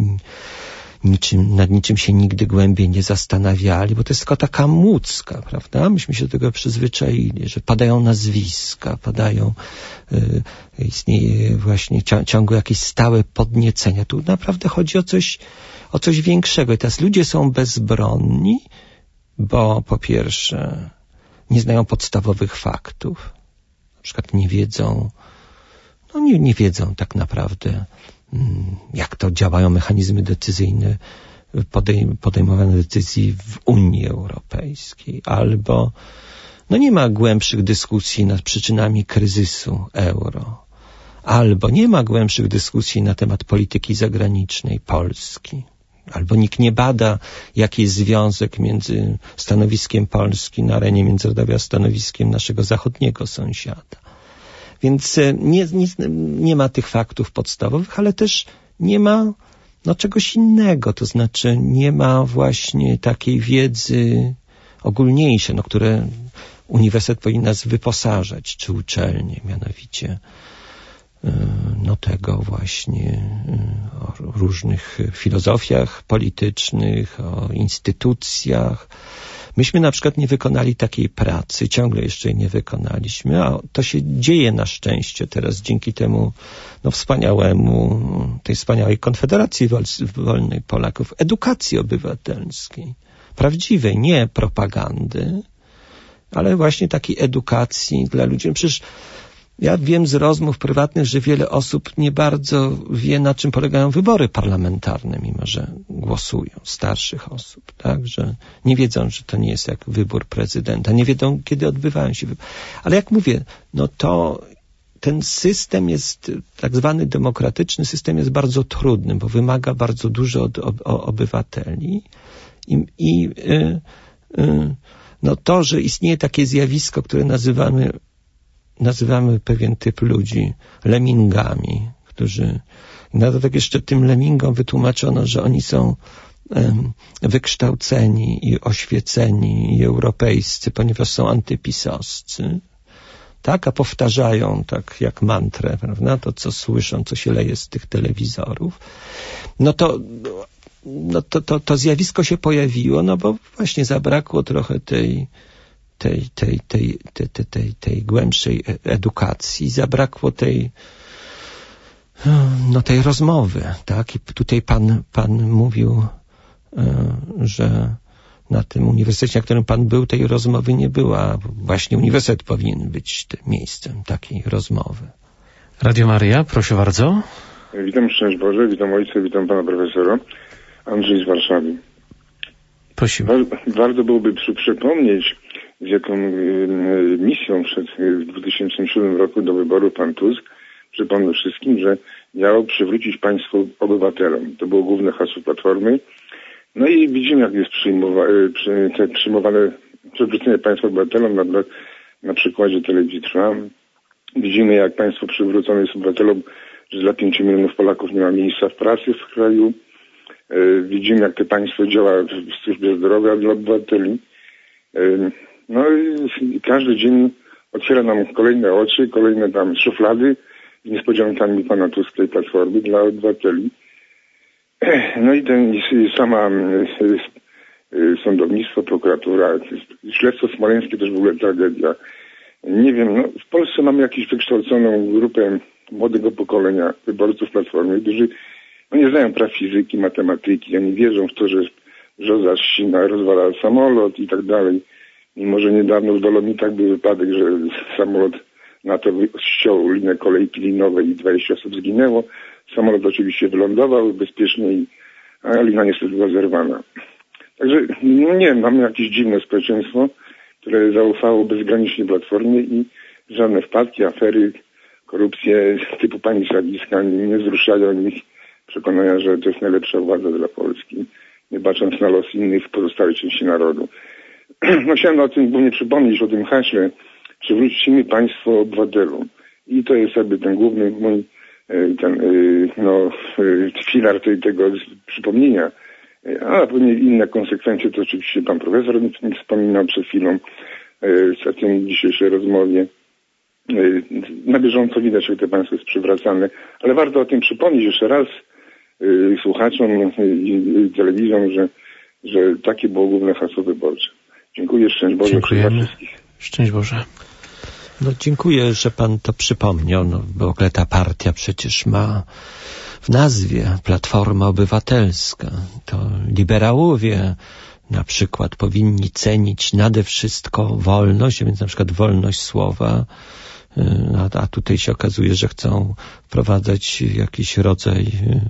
nad niczym się nigdy głębiej nie zastanawiali, bo to jest tylko taka mucka, prawda? Myśmy się do tego przyzwyczaili, że padają nazwiska, istnieje właśnie ciągłe jakieś stałe podniecenia. Tu naprawdę chodzi o coś większego. I teraz ludzie są bezbronni, bo po pierwsze nie znają podstawowych faktów, na przykład nie wiedzą tak naprawdę, jak to działają mechanizmy decyzyjne, podejmowane decyzji w Unii Europejskiej, albo nie ma głębszych dyskusji nad przyczynami kryzysu euro, albo nie ma głębszych dyskusji na temat polityki zagranicznej Polski, albo nikt nie bada, jaki jest związek między stanowiskiem Polski na arenie międzynarodowej a stanowiskiem naszego zachodniego sąsiada. Więc nie ma tych faktów podstawowych, ale też nie ma czegoś innego, to znaczy nie ma właśnie takiej wiedzy ogólniejszej, które uniwersytet powinien nas wyposażać, czy uczelnie, mianowicie tego właśnie o różnych filozofiach politycznych, o instytucjach Myśmy na przykład nie wykonali takiej pracy, ciągle jeszcze jej nie wykonaliśmy, a to się dzieje na szczęście teraz dzięki temu tej wspaniałej Konfederacji Wolnej Polaków, edukacji obywatelskiej, prawdziwej, nie propagandy, ale właśnie takiej edukacji dla ludzi. Przecież ja wiem z rozmów prywatnych, że wiele osób nie bardzo wie, na czym polegają wybory parlamentarne, mimo że głosują, starszych osób, tak, że nie wiedzą, że to nie jest jak wybór prezydenta, nie wiedzą, kiedy odbywają się wybory. Ale jak mówię, to ten system jest, tak zwany demokratyczny system jest bardzo trudny, bo wymaga bardzo dużo od obywateli to, że istnieje takie zjawisko, które nazywamy pewien typ ludzi lemmingami, którzy na dodatek jeszcze tym lemmingom wytłumaczono, że oni są wykształceni i oświeceni i europejscy, ponieważ są antypisowscy, tak, a powtarzają tak jak mantrę, prawda, to co słyszą, co się leje z tych telewizorów, to zjawisko się pojawiło, bo właśnie zabrakło trochę tej głębszej edukacji, zabrakło tej rozmowy, tak? I tutaj pan mówił, że na tym uniwersytecie, na którym pan był, tej rozmowy nie była. Właśnie uniwersytet powinien być tym miejscem takiej rozmowy. Radio Maryja, proszę bardzo. Witam, szczęść Boże, witam ojca, witam pana profesora. Andrzej z Warszawy. Prosimy. Warto byłoby przypomnieć, z jaką misją wszedł w 2007 roku do wyboru pan Tusk. Przypomnę wszystkim, że miał przywrócić państwo obywatelom. To było główne hasło Platformy. No i widzimy, jak jest przyjmowane przywrócenie państwa obywatelom na przykładzie telewizji Trwam. Widzimy, jak państwo przywrócone jest obywatelom, że dla 5 milionów Polaków nie ma miejsca w pracy w kraju. Widzimy, jak to państwo działa w służbie zdrowia dla obywateli. No i każdy dzień otwiera nam kolejne oczy, kolejne tam szuflady z niespodziankami pana Tuska i Platformy dla obywateli. No i sama sądownictwo, prokuratura, śledztwo smoleńskie też w ogóle tragedia. Nie wiem, w Polsce mamy jakąś wykształconą grupę młodego pokolenia wyborców Platformy, którzy nie znają praw fizyki, matematyki, oni wierzą w to, że brzoza ścina, rozwala samolot i tak dalej. Mimo że niedawno w Dolomitach był wypadek, że samolot NATO ściął linię kolejki linowej i 20 osób zginęło. Samolot oczywiście wylądował bezpiecznie, a linia niestety była zerwana. Także, nie wiem, mamy jakieś dziwne społeczeństwo, które zaufało bezgranicznie Platformie i żadne wpadki, afery, korupcje typu pani Sawiska nie wzruszają ich przekonania, że to jest najlepsza władza dla Polski, nie bacząc na los innych pozostałej części narodu. Chciałem o tym głównie przypomnieć, o tym haśle przywrócimy państwo obywatelom. I to jest jakby ten główny mój filar tego przypomnienia. A później inne konsekwencje to oczywiście pan profesor mi wspominał przed chwilą w tej dzisiejszej rozmowie. Na bieżąco widać, że to państwo jest przywracane, ale warto o tym przypomnieć jeszcze raz słuchaczom i telewizjom, że takie było główne hasło wyborcze. Dziękuję, szczęść Boże. Dziękujemy. Szczęść Boże. Dziękuję, że pan to przypomniał, bo w ogóle ta partia przecież ma w nazwie Platforma Obywatelska. To liberałowie na przykład powinni cenić nade wszystko wolność, więc na przykład wolność słowa, a tutaj się okazuje, że chcą wprowadzać jakiś rodzaj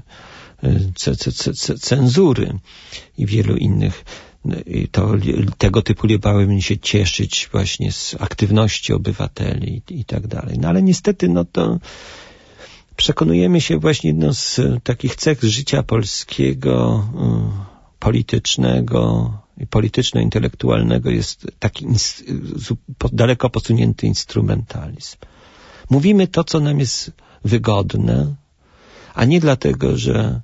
cenzury i wielu innych. Tego typu liberałowie się cieszyć właśnie z aktywności obywateli i tak dalej. Ale niestety to przekonujemy się właśnie z takich cech życia polskiego, politycznego i polityczno-intelektualnego jest taki daleko posunięty instrumentalizm. Mówimy to, co nam jest wygodne, a nie dlatego, że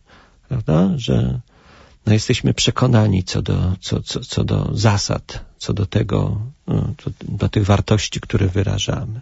jesteśmy przekonani co do zasad, co do tego, do tych wartości, które wyrażamy.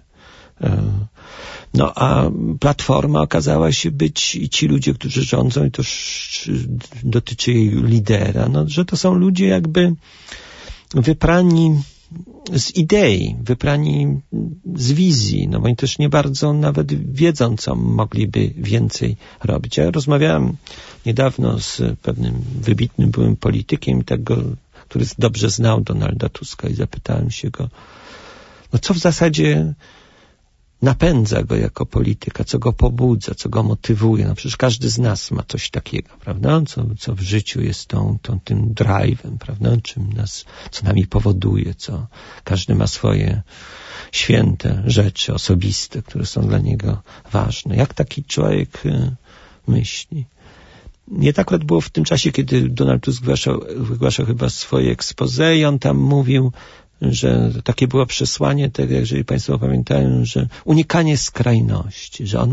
A Platforma okazała się być i ci ludzie, którzy rządzą, i to dotyczy jej lidera, że to są ludzie jakby wyprani z idei, wyprani z wizji, no bo oni też nie bardzo nawet wiedzą, co mogliby więcej robić. Ja rozmawiałem niedawno z pewnym wybitnym byłym politykiem, który dobrze znał Donalda Tuska i zapytałem się go, no co w zasadzie napędza go jako polityka, co go pobudza, co go motywuje. No przecież każdy z nas ma coś takiego, prawda? Co w życiu jest tym drive'em, prawda? Co nami powoduje, co każdy ma swoje święte rzeczy osobiste, które są dla niego ważne. Jak taki człowiek myśli? Nie tak akurat było w tym czasie, kiedy Donald Tusk wygłaszał chyba swoje exposé i on tam mówił, że takie było przesłanie, tak jeżeli Państwo pamiętają, że unikanie skrajności, że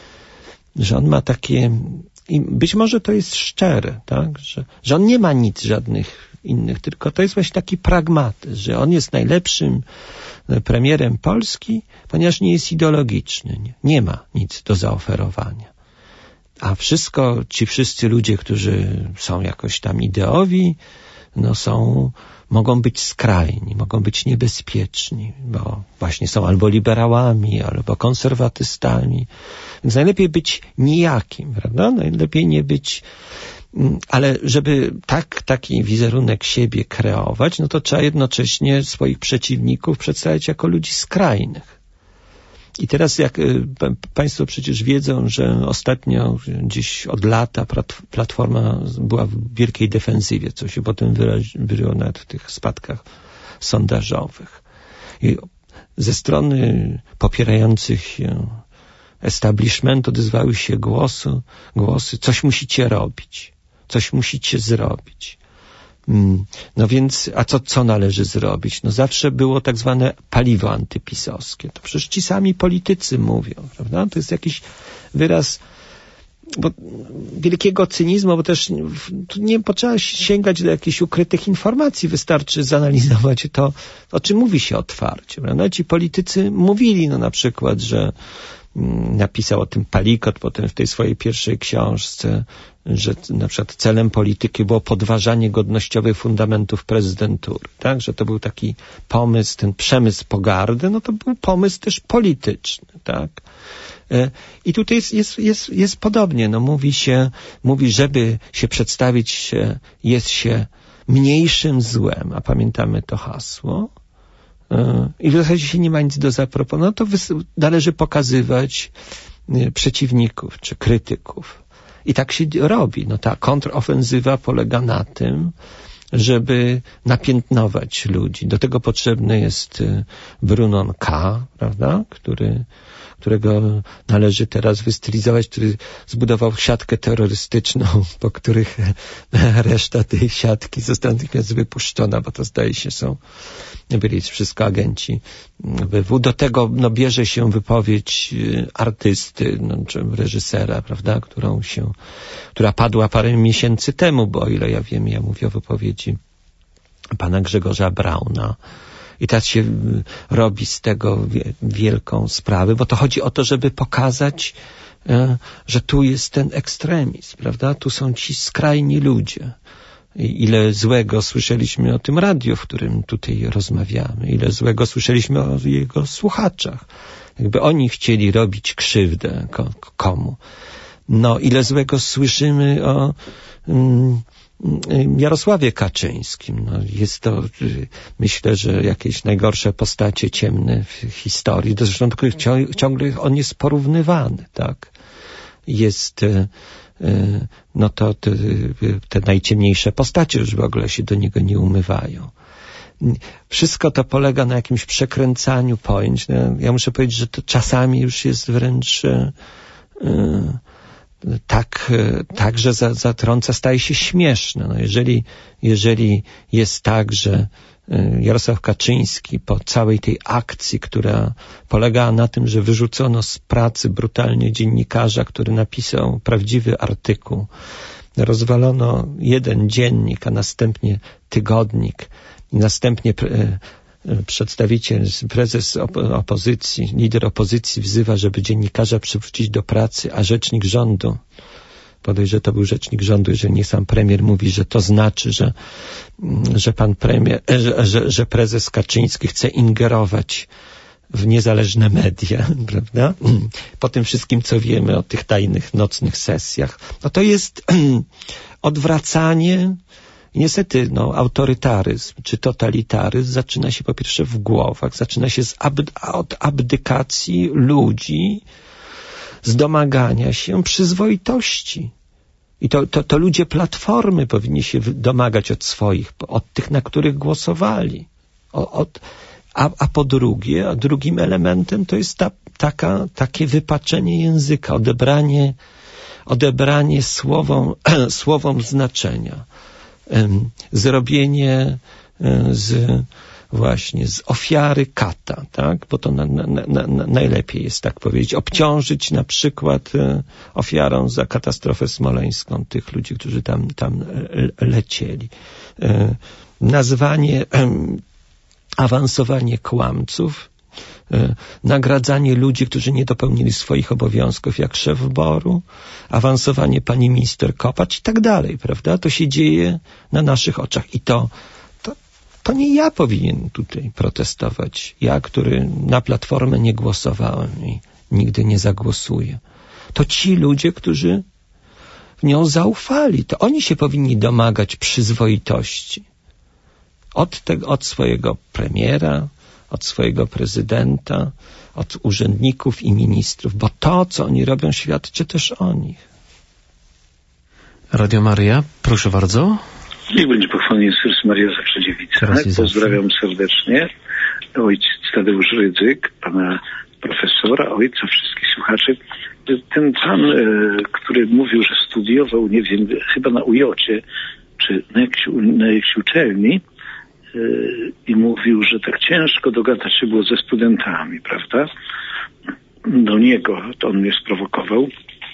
on ma takie, i być może to jest szczere, tak, że on nie ma nic żadnych innych, tylko to jest właśnie taki pragmatyzm, że on jest najlepszym premierem Polski, ponieważ nie jest ideologiczny, nie ma nic do zaoferowania. A ci wszyscy ludzie, którzy są jakoś tam ideowi, no mogą być skrajni, mogą być niebezpieczni, bo właśnie są albo liberałami, albo konserwatystami. Więc najlepiej być nijakim, prawda? Najlepiej nie być, ale żeby taki wizerunek siebie kreować, no to trzeba jednocześnie swoich przeciwników przedstawiać jako ludzi skrajnych. I teraz jak Państwo przecież wiedzą, że ostatnio gdzieś od lata Platforma była w wielkiej defensywie, co się potem wyraziło nawet w tych spadkach sondażowych. I ze strony popierających się establishmentu odezwały się głosy, coś musicie robić, coś musicie zrobić. No więc, a co należy zrobić? No zawsze było tak zwane paliwo antypisowskie. To przecież ci sami politycy mówią, prawda? To jest jakiś wyraz wielkiego cynizmu, bo też tu nie potrzeba sięgać do jakichś ukrytych informacji, wystarczy zanalizować to, o czym mówi się otwarcie, prawda? Ci politycy mówili, no na przykład, że napisał o tym Palikot potem w tej swojej pierwszej książce, że na przykład celem polityki było podważanie godnościowych fundamentów prezydentury, tak? Że to był taki pomysł, ten przemysł pogardy, no to był pomysł też polityczny, tak? I tutaj jest podobnie, no mówi, żeby się przedstawić, jest się mniejszym złem, a pamiętamy to hasło, i w zasadzie się nie ma nic do zaproponowania, to należy pokazywać przeciwników czy krytyków. I tak się robi. No ta kontrofensywa polega na tym, żeby napiętnować ludzi. Do tego potrzebny jest Brunon K., prawda, którego należy teraz wystylizować, który zbudował siatkę terrorystyczną, po których reszta tej siatki została natychmiast wypuszczona, bo to zdaje się byli wszystko agenci WW. Do tego bierze się wypowiedź artysty, czy reżysera, prawda, która padła parę miesięcy temu, bo o ile ja wiem, ja mówię o wypowiedzi pana Grzegorza Brauna. I teraz się robi z tego wielką sprawę, bo to chodzi o to, żeby pokazać, że tu jest ten ekstremizm, prawda? Tu są ci skrajni ludzie. Ile złego słyszeliśmy o tym radiu, w którym tutaj rozmawiamy. Ile złego słyszeliśmy o jego słuchaczach. Jakby oni chcieli robić krzywdę komu. No, ile złego słyszymy o Jarosławie Kaczyńskim. No, jest to, myślę, że jakieś najgorsze postacie ciemne w historii. Zresztą ciągle on jest porównywany, tak? Jest no to te najciemniejsze postacie już w ogóle się do niego nie umywają. Wszystko to polega na jakimś przekręcaniu pojęć. No, ja muszę powiedzieć, że to czasami już jest wręcz tak, że zatrąca, staje się śmieszne. No jeżeli jest tak, że Jarosław Kaczyński po całej tej akcji, która polegała na tym, że wyrzucono z pracy brutalnie dziennikarza, który napisał prawdziwy artykuł, rozwalono jeden dziennik, a następnie tygodnik, i następnie prezes opozycji, lider opozycji wzywa, żeby dziennikarza przywrócić do pracy, a rzecznik rządu bodaj, że to był rzecznik rządu, jeżeli nie sam premier mówi, że to znaczy, że pan premier, że prezes Kaczyński chce ingerować w niezależne media, prawda? Po tym wszystkim, co wiemy o tych tajnych, nocnych sesjach. No to jest odwracanie. Niestety, autorytaryzm czy totalitaryzm zaczyna się po pierwsze w głowach, zaczyna się od abdykacji ludzi, z domagania się przyzwoitości. I to ludzie Platformy powinni się domagać od swoich, od tych, na których głosowali. A po drugie, drugim elementem to jest takie wypaczenie języka, odebranie słowom znaczenia. Zrobienie z ofiary kata, tak? Bo to najlepiej jest tak powiedzieć. Obciążyć na przykład ofiarą za katastrofę smoleńską tych ludzi, którzy tam lecieli. Nazwanie, awansowanie kłamców, nagradzanie ludzi, którzy nie dopełnili swoich obowiązków, jak szef BOR-u, awansowanie pani minister Kopacz i tak dalej, prawda? To się dzieje na naszych oczach i to nie ja powinien tutaj protestować. Ja, który na Platformę nie głosowałem i nigdy nie zagłosuję. To ci ludzie, którzy w nią zaufali. To oni się powinni domagać przyzwoitości. Od swojego premiera, od swojego prezydenta, od urzędników i ministrów, bo to, co oni robią, świadczy też o nich. Radio Maryja, proszę bardzo. Niech będzie pochwalony Jezus Maria zawsze dziewica. Pozdrawiam serdecznie. Ojciec Tadeusz Rydzyk, pana profesora, ojca, wszystkich słuchaczy. Ten pan, który mówił, że studiował, nie wiem, chyba na UJ-cie, czy na jakiejś uczelni, i mówił, że tak ciężko dogadać się było ze studentami, prawda? Do niego, to on mnie sprowokował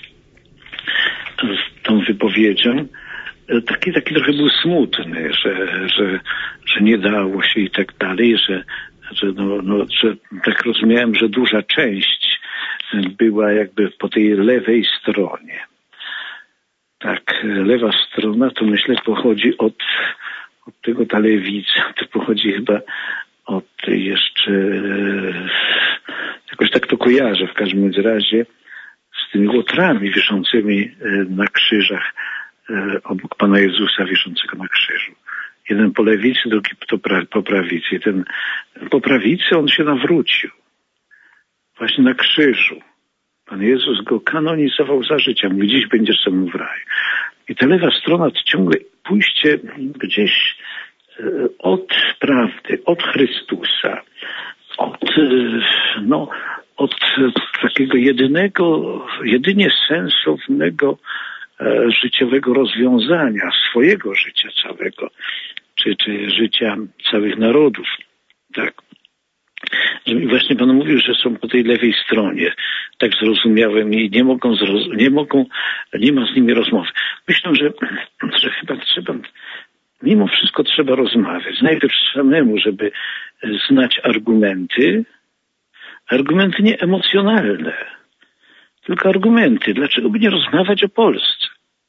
z tą wypowiedzią. Taki trochę był smutny, że nie dało się i tak dalej, że tak rozumiałem, że duża część była jakby po tej lewej stronie. Tak, lewa strona to myślę pochodzi od tego ta lewica, to pochodzi chyba od jeszcze, jakoś tak to kojarzę w każdym razie, z tymi łotrami wiszącymi na krzyżach, obok Pana Jezusa wiszącego na krzyżu. Jeden po lewicy, drugi po prawicy. I ten po prawicy on się nawrócił. Właśnie na krzyżu. Pan Jezus go kanonizował za życia. Mówi, dziś będziesz ze mną w raju. I ta lewa strona to ciągle pójście gdzieś od prawdy, od Chrystusa, od takiego jedynie sensownego życiowego rozwiązania swojego życia całego, czy życia całych narodów. Tak. I właśnie Pan mówił, że są po tej lewej stronie. Tak zrozumiałem i nie ma z nimi rozmowy. Myślę, że chyba mimo wszystko trzeba rozmawiać. Najpierw samemu, żeby znać argumenty nie emocjonalne, tylko argumenty. Dlaczego by nie rozmawiać o Polsce?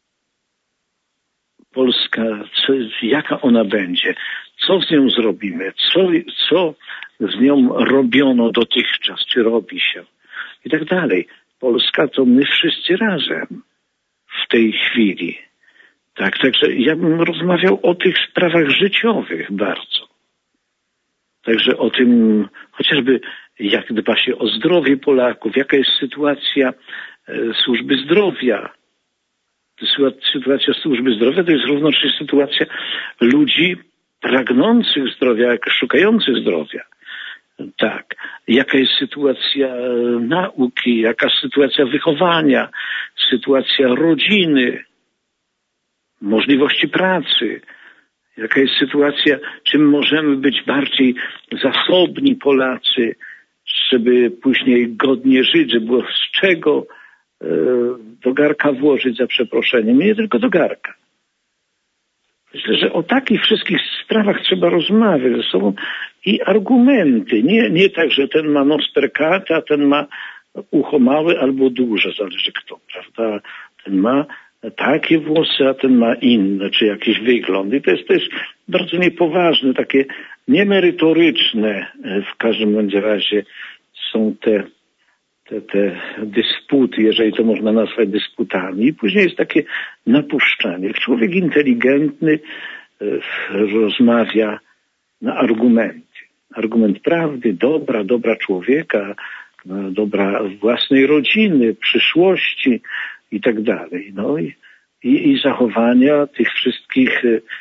Polska, jaka ona będzie? Co z nią zrobimy? Co z nią robiono dotychczas? Czy robi się? I tak dalej. Polska to my wszyscy razem w tej chwili. Tak, także ja bym rozmawiał o tych sprawach życiowych bardzo. Także o tym chociażby jak dba się o zdrowie Polaków, jaka jest sytuacja służby zdrowia. Sytuacja służby zdrowia to jest równocześnie sytuacja ludzi pragnących zdrowia, szukających zdrowia. Tak. Jaka jest sytuacja nauki, jaka sytuacja wychowania, sytuacja rodziny, możliwości pracy, jaka jest sytuacja, czym możemy być bardziej zasobni Polacy, żeby później godnie żyć, żeby było z czego do garka włożyć, za przeproszeniem, nie tylko do garka. Myślę, że o takich wszystkich sprawach trzeba rozmawiać ze sobą i argumenty. Nie tak, że ten ma nos per cata, ten ma ucho małe albo duże, zależy kto, prawda? Ten ma takie włosy, a ten ma inne, czy jakiś wygląd. I to jest też bardzo niepoważne, takie niemerytoryczne w każdym bądź razie są te dysputy, jeżeli to można nazwać dysputami. I później jest takie napuszczanie. Człowiek inteligentny rozmawia na argumenty. Argument prawdy, dobra człowieka, dobra własnej rodziny, przyszłości i tak dalej. No i zachowania tych wszystkich,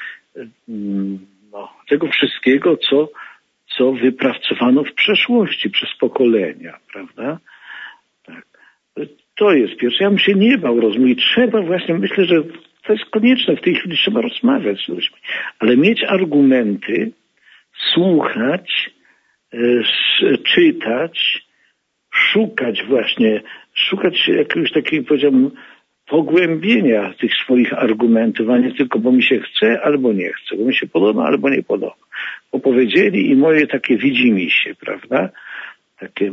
tego wszystkiego, co wypracowano w przeszłości przez pokolenia, prawda? Tak. To jest pierwsze. Ja bym się nie bał rozmawiać. Trzeba właśnie, myślę, że to jest konieczne. W tej chwili trzeba rozmawiać z ludźmi. Ale mieć argumenty, słuchać, czytać, szukać jakiegoś takiego, powiedziałbym, pogłębienia tych swoich argumentów, a nie tylko, bo mi się chce albo nie chce, bo mi się podoba albo nie podoba. Bo powiedzieli i moje takie widzimy się, prawda? Takie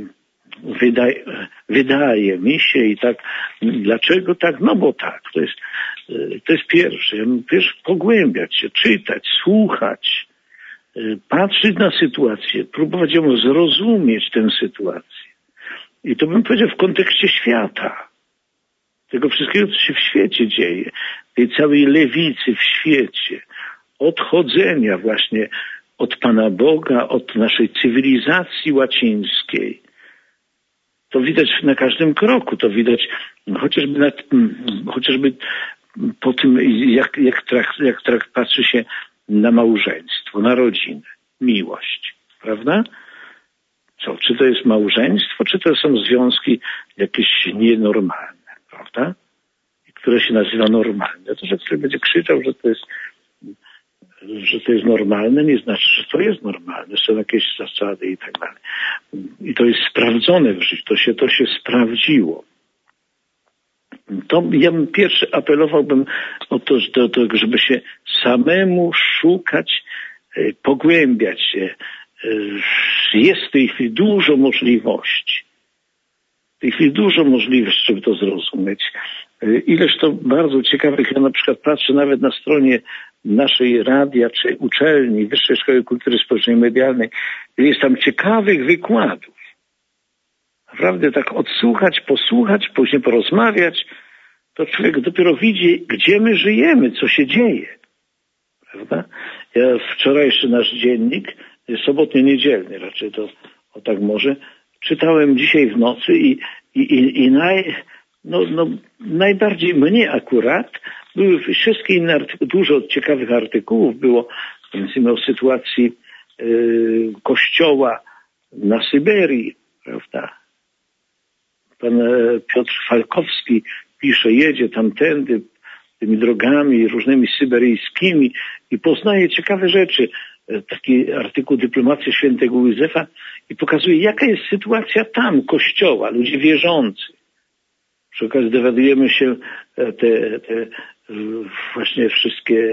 wydaje mi się i tak. Dlaczego tak? No bo tak. To jest pierwsze. Pierwsze pogłębiać się, czytać, słuchać, patrzeć na sytuację, próbować ją zrozumieć, tę sytuację. I to bym powiedział w kontekście świata. Tego wszystkiego, co się w świecie dzieje. Tej całej lewicy w świecie. Odchodzenia właśnie od Pana Boga, od naszej cywilizacji łacińskiej. To widać na każdym kroku. To widać chociażby po tym, jak patrzy się na małżeństwo, na rodzinę, miłość. Prawda? Czy to jest małżeństwo, czy to są związki jakieś nienormalne, prawda? Które się nazywa normalne. To, że ktoś będzie krzyczał, że to jest normalne, nie znaczy, że to jest normalne. Są jakieś zasady i tak dalej. I to jest sprawdzone w życiu. To się sprawdziło. To ja bym pierwszy apelowałbym o to, żeby się samemu szukać, pogłębiać się. Jest w tej chwili dużo możliwości. W tej chwili dużo możliwości, żeby to zrozumieć. Ileż to bardzo ciekawych, ja na przykład patrzę nawet na stronie naszej radia, czy uczelni, Wyższej Szkoły Kultury Społecznej i Medialnej, jest tam ciekawych wykładów. Naprawdę tak odsłuchać, posłuchać, później porozmawiać, to człowiek dopiero widzi, gdzie my żyjemy, co się dzieje. Prawda? Ja wczorajszy nasz dziennik, sobotnio-niedzielny raczej to tak może, czytałem dzisiaj w nocy i najbardziej mnie akurat były wszystkie inne artykuły, dużo ciekawych artykułów było, między innymi o sytuacji kościoła na Syberii, prawda? Pan Piotr Falkowski pisze, jedzie tamtędy tymi drogami różnymi syberyjskimi i poznaje ciekawe rzeczy. Taki artykuł Dyplomacja Świętego Józefa i pokazuje, jaka jest sytuacja tam, kościoła, ludzi wierzących. Przy okazji dowiadujemy się te właśnie wszystkie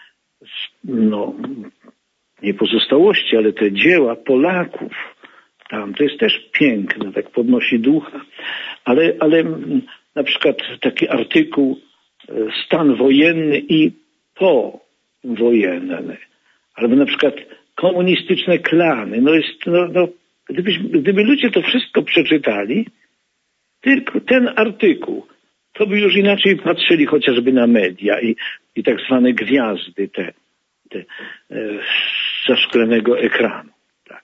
nie pozostałości, ale te dzieła Polaków tam. To jest też piękne, tak podnosi ducha. Ale na przykład taki artykuł stan wojenny i powojenny. Albo na przykład komunistyczne klany. Gdyby ludzie to wszystko przeczytali, tylko ten artykuł, to by już inaczej patrzyli chociażby na media i tak zwane gwiazdy te zaszklonego ekranu. Tak.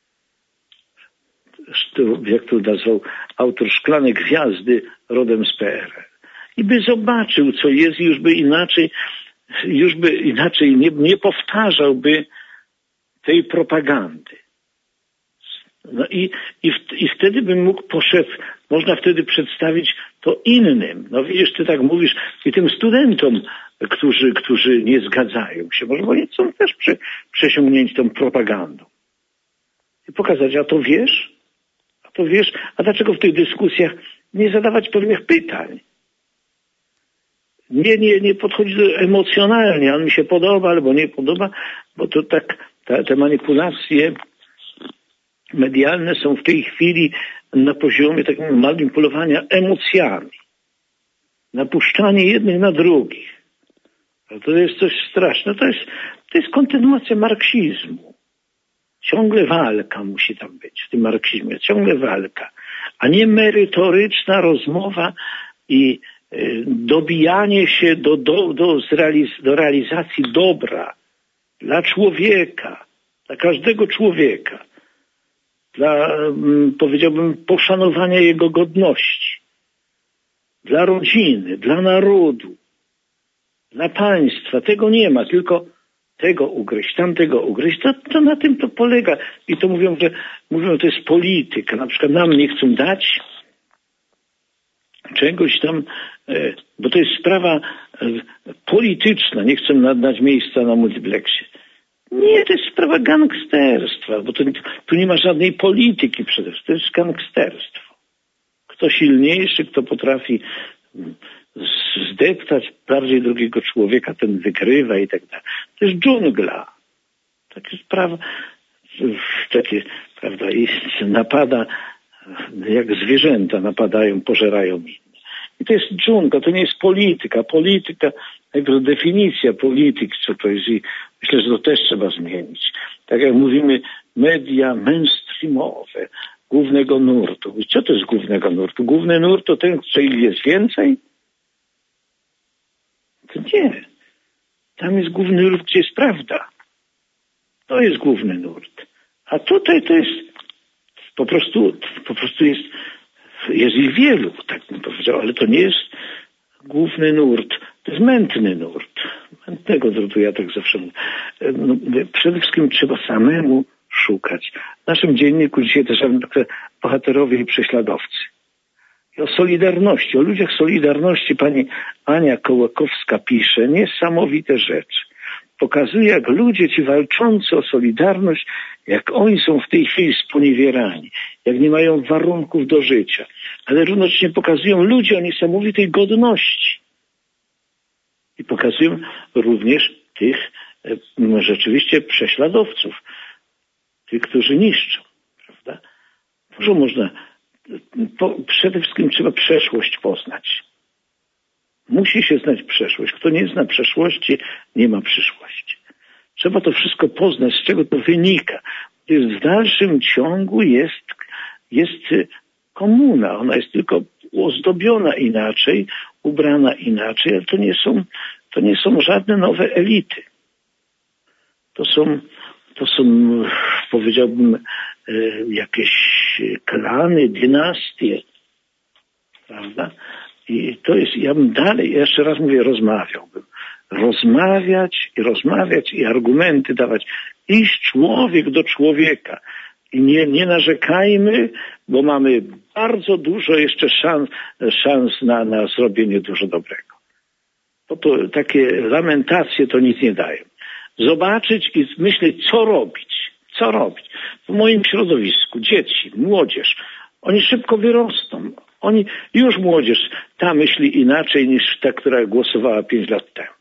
Jak to nazwał autor, szklane gwiazdy rodem z PRL. I by zobaczył, co jest, i już by inaczej nie powtarzałby tej propagandy. No i wtedy bym można wtedy przedstawić to innym. No widzisz, ty tak mówisz i tym studentom, którzy nie zgadzają się. Może oni są też przesiągnięci tą propagandą. I pokazać, a to wiesz? A dlaczego w tych dyskusjach nie zadawać pewnych pytań? Nie podchodzi emocjonalnie, on mi się podoba albo nie podoba, bo to tak, te manipulacje medialne są w tej chwili na poziomie takiego manipulowania emocjami. napuszczanie jednych na drugich. To jest coś strasznego. To jest kontynuacja marksizmu. Ciągle walka musi tam być w tym marksizmie. Ciągle walka. A nie merytoryczna rozmowa i dobijanie się do realizacji dobra dla człowieka, dla każdego człowieka, dla, powiedziałbym, poszanowania jego godności, dla rodziny, dla narodu, dla państwa. Tego nie ma, tylko tego ugryźć, tamtego ugryźć. To na tym to polega. I to mówią, że to jest polityka. Na przykład nam nie chcą dać czegoś tam, bo to jest sprawa polityczna. Nie chcą dać miejsca na multiplexie. Nie, to jest sprawa gangsterstwa, bo tu nie ma żadnej polityki przede wszystkim. To jest gangsterstwo. Kto silniejszy, kto potrafi zdeptać bardziej drugiego człowieka, ten wygrywa i tak dalej. To jest dżungla. Takie sprawa, prawda, i napada, jak zwierzęta napadają, pożerają inne. I to jest dżungla, to nie jest polityka. Polityka, najpierw definicja polityki, co to jest, i myślę, że to też trzeba zmienić. Tak jak mówimy, media mainstreamowe, głównego nurtu. Co to jest głównego nurtu? Główny nurt to ten, czyli jest więcej? To nie. Tam jest główny nurt, gdzie jest prawda. To jest główny nurt. A tutaj to jest po prostu jest ich wielu, tak bym powiedział, ale to nie jest główny nurt. To jest mętny nurt. Mętnego nurtu, ja tak zawsze mówię. No, przede wszystkim trzeba samemu szukać. W naszym dzienniku dzisiaj też bohaterowie i prześladowcy. I o Solidarności, o ludziach Solidarności pani Ania Kołakowska pisze niesamowite rzeczy. Pokazuje, jak ludzie ci walczący o Solidarność, jak oni są w tej chwili sponiewierani, jak nie mają warunków do życia. Ale równocześnie pokazują ludzi o niesamowitej godności. I pokazują również tych rzeczywiście prześladowców, tych, którzy niszczą. Prawda? Dużo można... Przede wszystkim trzeba przeszłość poznać. Musi się znać przeszłość. Kto nie zna przeszłości, nie ma przyszłości. Trzeba to wszystko poznać, z czego to wynika. W dalszym ciągu jest komuna. Ona jest tylko ozdobiona inaczej, ubrana inaczej, ale to nie są żadne nowe elity. To są powiedziałbym, jakieś klany, dynastie, prawda? I to jest, ja bym dalej, jeszcze raz mówię, rozmawiałbym. Rozmawiać i argumenty dawać. Iść człowiek do człowieka. I nie narzekajmy, bo mamy bardzo dużo jeszcze szans na zrobienie dużo dobrego. Bo to takie lamentacje to nic nie dają. Zobaczyć i myśleć, co robić. W moim środowisku dzieci, młodzież, oni szybko wyrosną. Już młodzież ta myśli inaczej niż ta, która głosowała 5 lat temu.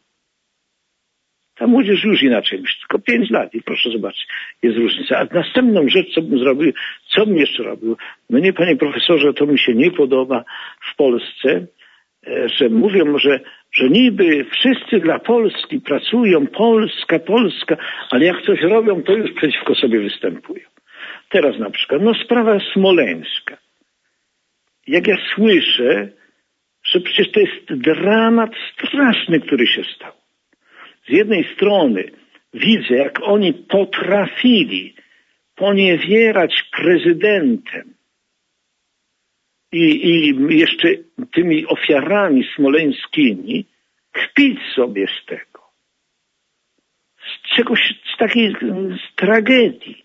Ta młodzież już inaczej myśli, tylko 5 lat i proszę zobaczyć, jest różnica. A następną rzecz, co bym zrobił, co bym jeszcze robił, mnie, panie profesorze, to mi się nie podoba w Polsce, że mówią, że niby wszyscy dla Polski pracują, Polska, ale jak coś robią, to już przeciwko sobie występują. Teraz na przykład, sprawa smoleńska. Jak ja słyszę, że przecież to jest dramat straszny, który się stał. Z jednej strony widzę, jak oni potrafili poniewierać prezydentem i jeszcze tymi ofiarami smoleńskimi, kpić sobie z tego. Z czegoś, z tragedii.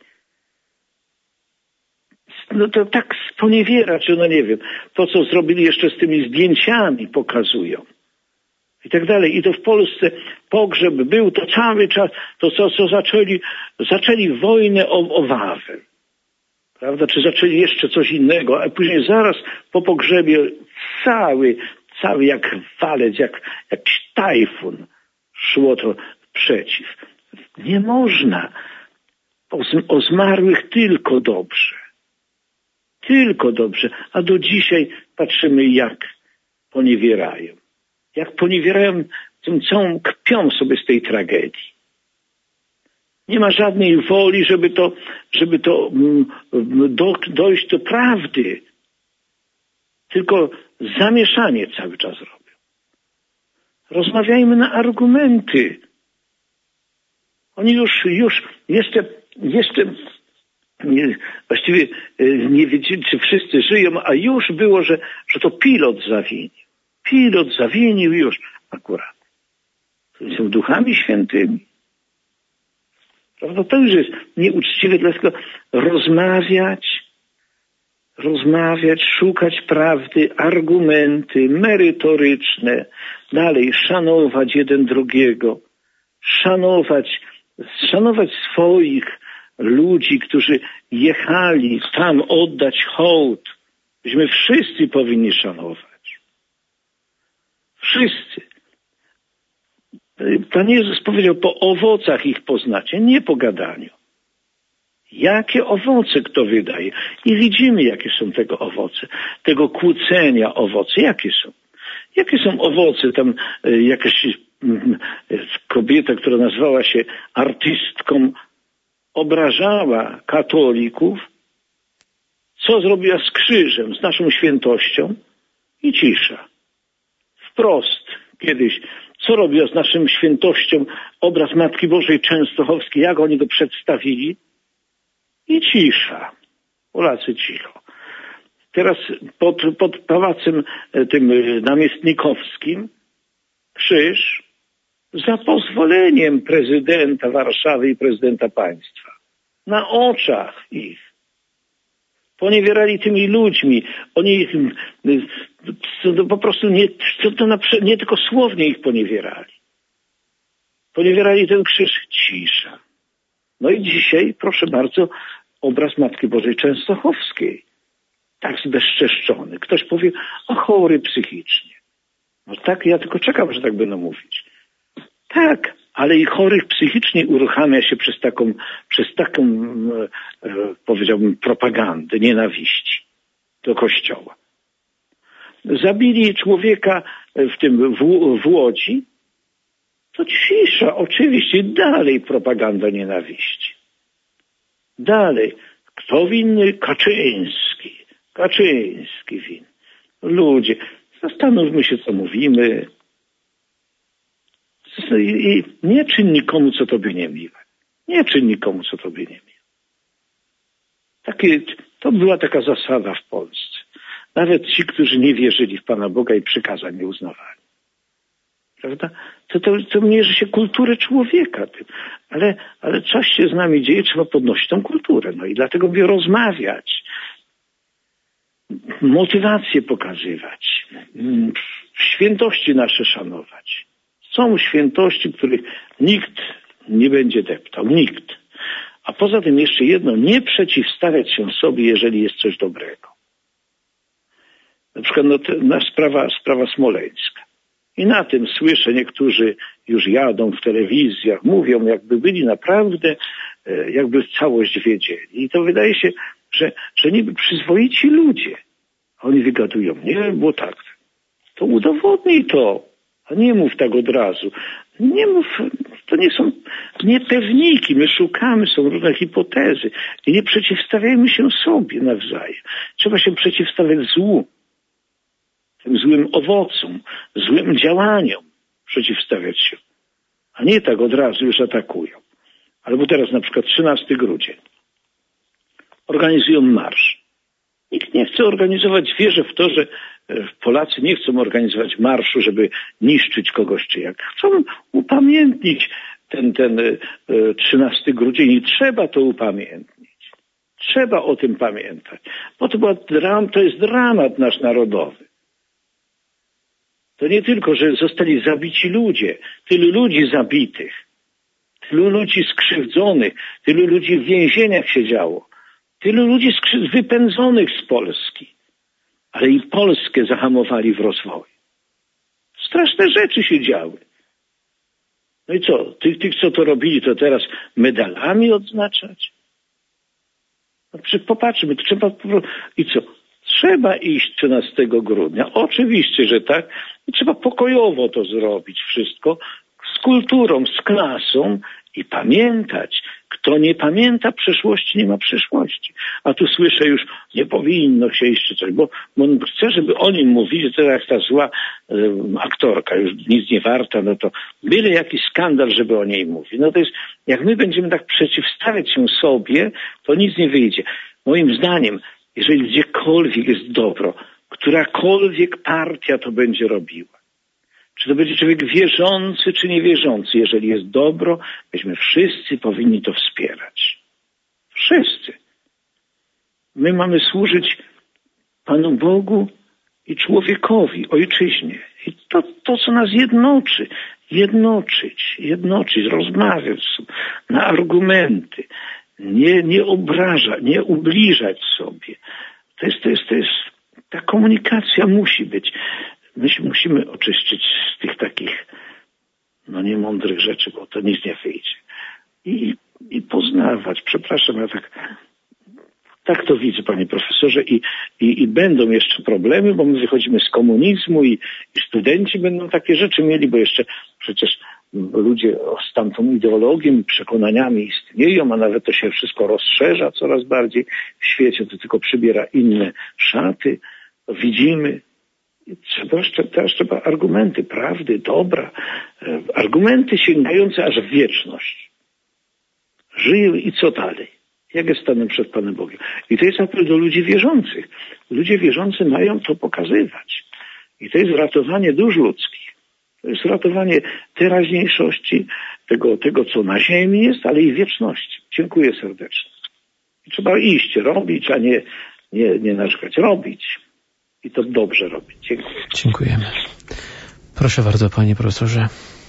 No to tak sponiewierać, że nie wiem, to co zrobili jeszcze z tymi zdjęciami pokazują. I tak dalej. I to w Polsce pogrzeb był, to cały czas, to co zaczęli wojnę o Wawel. Prawda? Czy zaczęli jeszcze coś innego, a później zaraz po pogrzebie cały jak walec, jak tajfun szło to przeciw. Nie można. O zmarłych tylko dobrze. A do dzisiaj patrzymy, jak poniewierają. jak poniewierają tą całą kpią sobie z tej tragedii. Nie ma żadnej woli, żeby dojść do prawdy. Tylko zamieszanie cały czas robią. Rozmawiajmy na argumenty. Oni już jeszcze właściwie nie wiedzieli, czy wszyscy żyją, a już było, że to pilot zawinił. Pilot zawinił już akurat. To są duchami świętymi. Prawda? To już jest nieuczciwe, dlatego rozmawiać, szukać prawdy, argumenty merytoryczne, dalej szanować jeden drugiego, szanować swoich ludzi, którzy jechali tam oddać hołd. Myśmy wszyscy powinni szanować. Wszyscy. Pan Jezus powiedział, po owocach ich poznacie, nie po gadaniu. Jakie owoce kto wydaje? I widzimy, jakie są tego owoce. Tego kłócenia owoce. Jakie są? Jakie są owoce? Tam jakaś kobieta, która nazwała się artystką, obrażała katolików. Co zrobiła z krzyżem, z naszą świętością? I cisza. Wprost kiedyś. Co robiła z naszą świętością obraz Matki Bożej Częstochowskiej? Jak oni go przedstawili? I cisza. Polacy cicho. Teraz pod pałacem tym namiestnikowskim krzyż za pozwoleniem prezydenta Warszawy i prezydenta państwa. Na oczach ich. Poniewierali tymi ludźmi. Oni ich po prostu nie tylko słownie ich poniewierali. Poniewierali ten krzyż. Cisza. No i dzisiaj, proszę bardzo, obraz Matki Bożej Częstochowskiej. Tak zbezczeszczony. Ktoś powie, o chory psychicznie. No tak, ja tylko czekam, że tak będą mówić. Tak, ale i chorych psychicznie uruchamia się przez taką powiedziałbym, propagandę nienawiści do Kościoła. Zabili człowieka w Łodzi, to cisza, oczywiście, dalej propaganda nienawiści. Dalej. Kto winny? Kaczyński. Kaczyński winny. Ludzie, zastanówmy się, co mówimy. I nie czyń nikomu, co tobie niemiłe. Nie czyń nikomu, co tobie niemiłe. To była taka zasada w Polsce. Nawet ci, którzy nie wierzyli w Pana Boga i przykazań nie uznawali. Prawda? To mierzy się kulturę człowieka. Ale coś się z nami dzieje, trzeba podnosić tą kulturę. No i dlatego mówię rozmawiać. Motywację pokazywać. Świętości nasze szanować. Są świętości, których nikt nie będzie deptał. Nikt. A poza tym jeszcze jedno, nie przeciwstawiać się sobie, jeżeli jest coś dobrego. Na przykład sprawa smoleńska. I na tym słyszę, niektórzy już jadą w telewizjach, mówią, jakby byli naprawdę, jakby całość wiedzieli. I to wydaje się, że niby przyzwoici ludzie. A oni wygadują, nie, bo tak. To udowodnij to, a nie mów tak od razu. Nie mów, to nie są niepewniki, my szukamy, są różne hipotezy. I nie przeciwstawiajmy się sobie nawzajem. Trzeba się przeciwstawiać złu. Tym złym owocom, złym działaniom przeciwstawiać się. A nie tak od razu już atakują. Albo teraz na przykład 13 grudzień. Organizują marsz. Nikt nie chce organizować, wierzę w to, że Polacy nie chcą organizować marszu, żeby niszczyć kogoś czy jak. Chcą upamiętnić ten 13 grudzień i trzeba to upamiętnić. Trzeba o tym pamiętać. Bo to jest dramat nasz narodowy. To nie tylko, że zostali zabici ludzie, tylu ludzi zabitych, tylu ludzi skrzywdzonych, tylu ludzi w więzieniach siedziało, tylu ludzi wypędzonych z Polski, ale i Polskę zahamowali w rozwoju. Straszne rzeczy się działy. No i co? Tych co to robili, to teraz medalami odznaczać? No, popatrzmy, to trzeba... I co? Trzeba iść 13 grudnia. Oczywiście, że tak. Trzeba pokojowo to zrobić wszystko, z kulturą, z klasą i pamiętać. Kto nie pamięta przeszłości, nie ma przyszłości. A tu słyszę już, nie powinno się iść czy coś, bo on chce, żeby o nim mówić, że to jak ta zła aktorka, już nic nie warta, no to byle jakiś skandal, żeby o niej mówić. No to jest, jak my będziemy tak przeciwstawiać się sobie, to nic nie wyjdzie. Moim zdaniem, jeżeli gdziekolwiek jest dobro, którakolwiek partia to będzie robiła, czy to będzie człowiek wierzący, czy niewierzący, jeżeli jest dobro, myśmy wszyscy powinni to wspierać. Wszyscy. My mamy służyć Panu Bogu i człowiekowi, ojczyźnie. I to co nas jednoczyć, rozmawiać na argumenty, nie obrażać, nie ubliżać sobie. Ta komunikacja musi być. My się musimy oczyścić z tych takich niemądrych rzeczy, bo to nic nie wyjdzie. I poznawać. Przepraszam, ja tak to widzę, panie profesorze, i będą jeszcze problemy, bo my wychodzimy z komunizmu i studenci będą takie rzeczy mieli, bo jeszcze przecież ludzie z tamtą ideologią i przekonaniami istnieją, a nawet to się wszystko rozszerza coraz bardziej w świecie, to tylko przybiera inne szaty. To widzimy. Teraz trzeba argumenty, prawdy, dobra. Argumenty sięgające aż w wieczność. Żyję i co dalej? Jak jest stanem przed Panem Bogiem? I to jest apel do ludzi wierzących. Ludzie wierzący mają to pokazywać. I to jest ratowanie dusz ludzkich. To jest ratowanie teraźniejszości, tego co na ziemi jest, ale i wieczności. Dziękuję serdecznie. I trzeba iść, robić, a nie narzekać. Robić. I to dobrze robić. Dziękuję. Dziękujemy. Proszę bardzo, panie profesorze.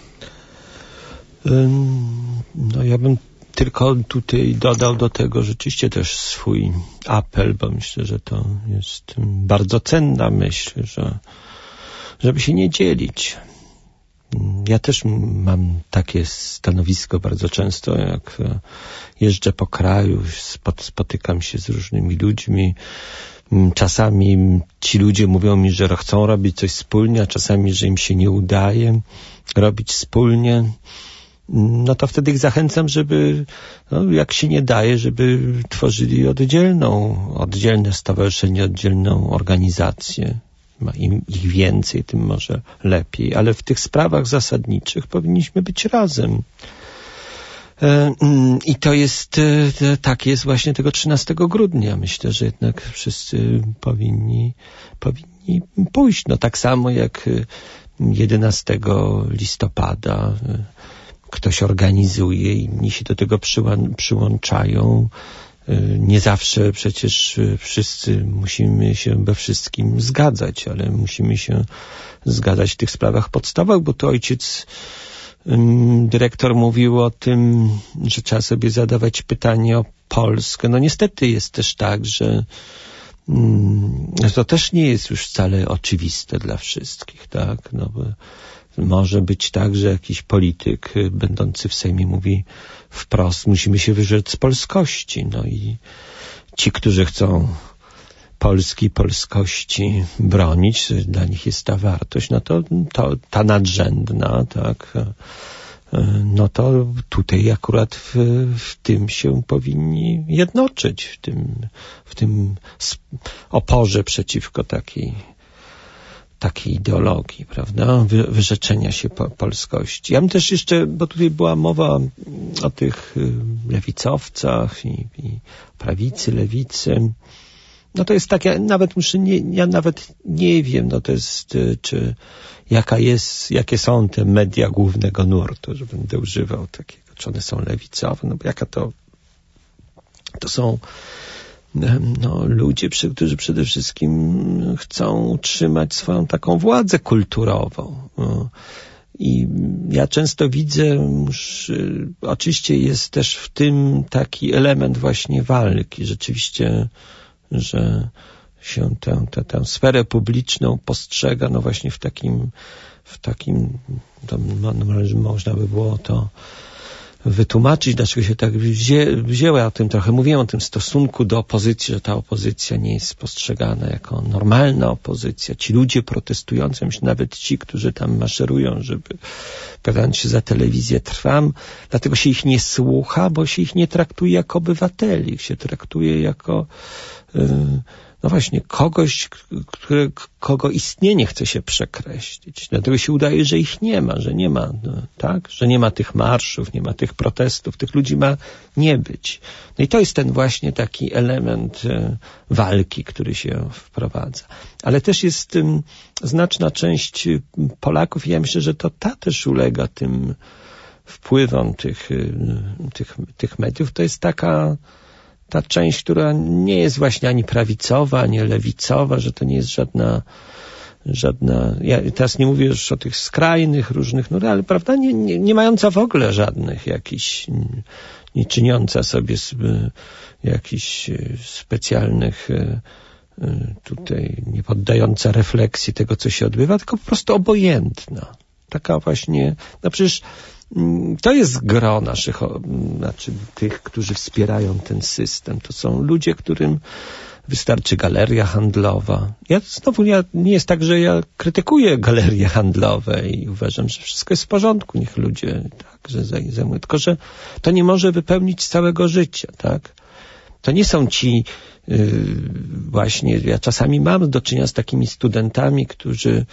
Ja bym tylko tutaj dodał do tego rzeczywiście też swój apel, bo myślę, że to jest bardzo cenna myśl, żeby się nie dzielić. Ja też mam takie stanowisko bardzo często, jak jeżdżę po kraju, spotykam się z różnymi ludźmi. Czasami ci ludzie mówią mi, że chcą robić coś wspólnie, a czasami, że im się nie udaje robić wspólnie. No to wtedy ich zachęcam, żeby, jak się nie daje, żeby tworzyli oddzielne stowarzyszenie, oddzielną organizację. Im ich więcej, tym może lepiej. Ale w tych sprawach zasadniczych powinniśmy być razem. I to jest, tak jest właśnie tego 13 grudnia. Myślę, że jednak wszyscy powinni pójść. Tak samo jak 11 listopada ktoś organizuje, inni się do tego przyłączają. Nie zawsze przecież wszyscy musimy się we wszystkim zgadzać, ale musimy się zgadzać w tych sprawach podstawowych, bo to ojciec dyrektor mówił o tym, że trzeba sobie zadawać pytanie o Polskę. Niestety jest też tak, że to też nie jest już wcale oczywiste dla wszystkich, tak? Bo może być tak, że jakiś polityk będący w Sejmie mówi wprost, musimy się wyrzec z polskości. I ci, którzy chcą Polski, polskości bronić, dla nich jest ta wartość, to ta nadrzędna, tak, to tutaj akurat w tym się powinni jednoczyć, w tym oporze przeciwko takiej ideologii, prawda, wyrzeczenia się polskości. Ja bym też jeszcze, bo tutaj była mowa o tych lewicowcach i prawicy, lewicy. To jest tak, ja nawet nie wiem, to jest, jakie są te media głównego nurtu, że będę używał takiego, czy one są lewicowe, bo jaka to są ludzie, którzy przede wszystkim chcą utrzymać swoją taką władzę kulturową. I ja często widzę, oczywiście jest też w tym taki element właśnie walki, rzeczywiście, że się tę sferę publiczną postrzega właśnie w takim można by było to wytłumaczyć, dlaczego się tak wzięła. Ja o tym trochę mówiłem, o tym stosunku do opozycji, że ta opozycja nie jest postrzegana jako normalna opozycja. Ci ludzie protestujący, myślę, nawet ci, którzy tam maszerują, żeby brać się za telewizję Trwam, dlatego się ich nie słucha, bo się ich nie traktuje jako obywateli, ich się traktuje jako no właśnie, kogoś, kogo istnienie chce się przekreślić. Dlatego się udaje, że ich nie ma, że nie ma, tak? Że nie ma tych marszów, nie ma tych protestów, tych ludzi ma nie być. No i to jest ten właśnie taki element walki, który się wprowadza. Ale też jest znaczna część Polaków i ja myślę, że to ta też ulega tym wpływom tych mediów. To jest ta część, która nie jest właśnie ani prawicowa, ani lewicowa, że to nie jest żadna, ja teraz nie mówię już o tych skrajnych różnych, no ale prawda, nie mająca w ogóle żadnych jakichś, nie czyniąca sobie jakichś specjalnych tutaj, nie poddająca refleksji tego, co się odbywa, tylko po prostu obojętna. Taka właśnie, no przecież to jest gro naszych, znaczy tych, którzy wspierają ten system. To są ludzie, którym wystarczy galeria handlowa. Ja nie jest tak, że ja krytykuję galerie handlowe i uważam, że wszystko jest w porządku. Niech ludzie także zajmują. Tylko, że to nie może wypełnić całego życia, tak? To nie są ci właśnie, ja czasami mam do czynienia z takimi studentami, którzy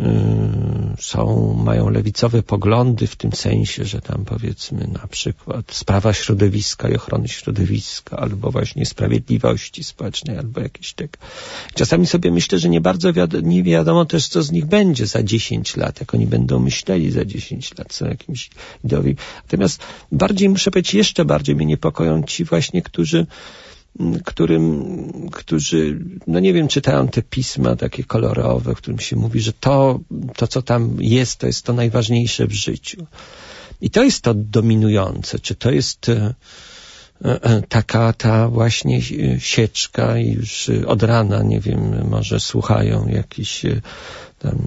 mają lewicowe poglądy w tym sensie, że tam powiedzmy na przykład sprawa środowiska i ochrony środowiska, albo właśnie sprawiedliwości społecznej, albo jakieś tak. Czasami sobie myślę, że nie wiadomo też, co z nich będzie za 10 lat, jak oni będą myśleli za 10 lat, są jakimś ideowi. Natomiast muszę powiedzieć, jeszcze bardziej mnie niepokoją ci właśnie, którzy no nie wiem, czytają te pisma takie kolorowe, w którym się mówi, że to co tam jest, to jest to najważniejsze w życiu. I to jest to dominujące, czy to jest ta właśnie sieczka i już od rana, nie wiem, może słuchają jakiś tam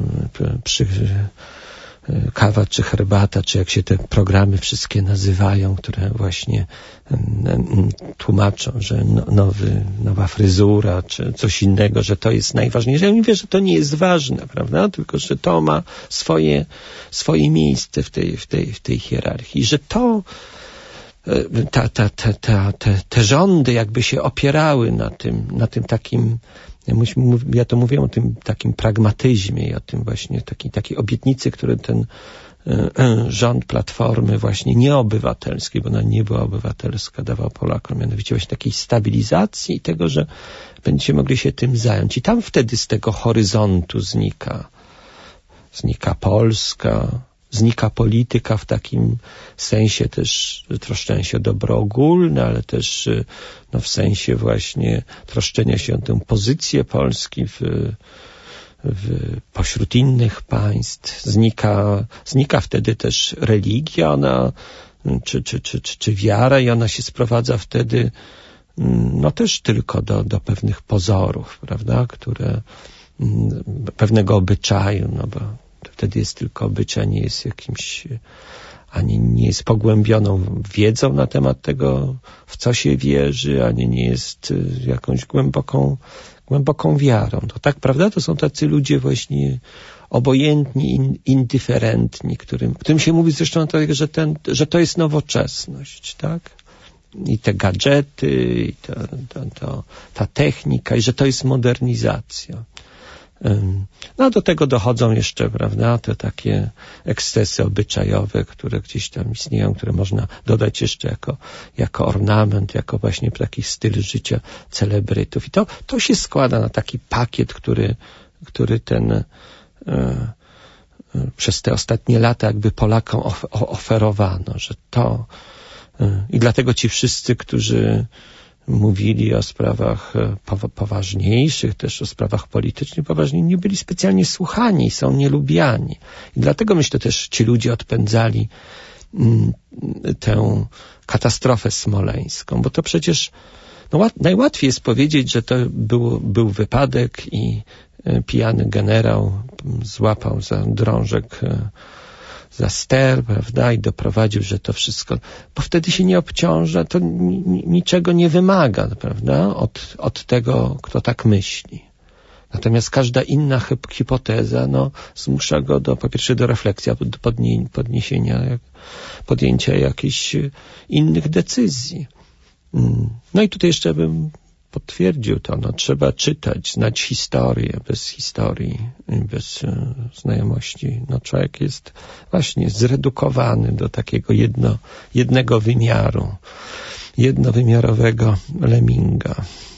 kawa czy herbata, czy jak się te programy wszystkie nazywają, które właśnie tłumaczą, że nowa fryzura, czy coś innego, że to jest najważniejsze. Ja mówię, że to nie jest ważne, prawda? Tylko, że to ma swoje miejsce w tej hierarchii. Że to te rządy jakby się opierały na tym takim, ja to mówię o tym takim pragmatyzmie i o tym właśnie takiej obietnicy, które ten rząd Platformy właśnie nieobywatelskiej, bo ona nie była obywatelska, dawał Polakom, mianowicie właśnie takiej stabilizacji i tego, że będziecie mogli się tym zająć. I tam wtedy z tego horyzontu znika Polska, znika polityka w takim sensie też troszczenia się o dobro ogólne, ale też w sensie właśnie troszczenia się o tę pozycję Polski pośród innych państw. Znika wtedy też religia, czy wiara i ona się sprowadza wtedy też tylko do pewnych pozorów, prawda, które pewnego obyczaju, bo wtedy jest tylko obyczaj, nie jest jakimś, ani nie jest pogłębioną wiedzą na temat tego, w co się wierzy, ani nie jest jakąś głęboką wiarą. To tak, prawda? To są tacy ludzie właśnie obojętni, indyferentni, którym się mówi zresztą tak, że to jest nowoczesność, tak? I te gadżety, i ta technika, i że to jest modernizacja. No do tego dochodzą jeszcze, prawda, te takie ekscesy obyczajowe, które gdzieś tam istnieją, które można dodać jeszcze jako ornament, jako właśnie taki styl życia celebrytów. I to się składa na taki pakiet, który przez te ostatnie lata jakby Polakom oferowano, że i dlatego ci wszyscy, którzy mówili o sprawach poważniejszych, też o sprawach politycznych poważnie, nie byli specjalnie słuchani i są nielubiani. I dlatego myślę też ci ludzie odpędzali tę katastrofę smoleńską, bo to przecież najłatwiej jest powiedzieć, że to był wypadek i pijany generał złapał za drążek za ster, prawda, i doprowadził, że to wszystko, bo wtedy się nie obciąża, to niczego nie wymaga, prawda, od tego, kto tak myśli. Natomiast każda inna hipoteza, zmusza go po pierwsze do refleksji, do podjęcia jakichś innych decyzji. No i tutaj jeszcze bym potwierdził to, trzeba czytać, znać historię. Bez historii, bez znajomości, człowiek jest właśnie zredukowany do takiego jednego wymiaru, jednowymiarowego leminga.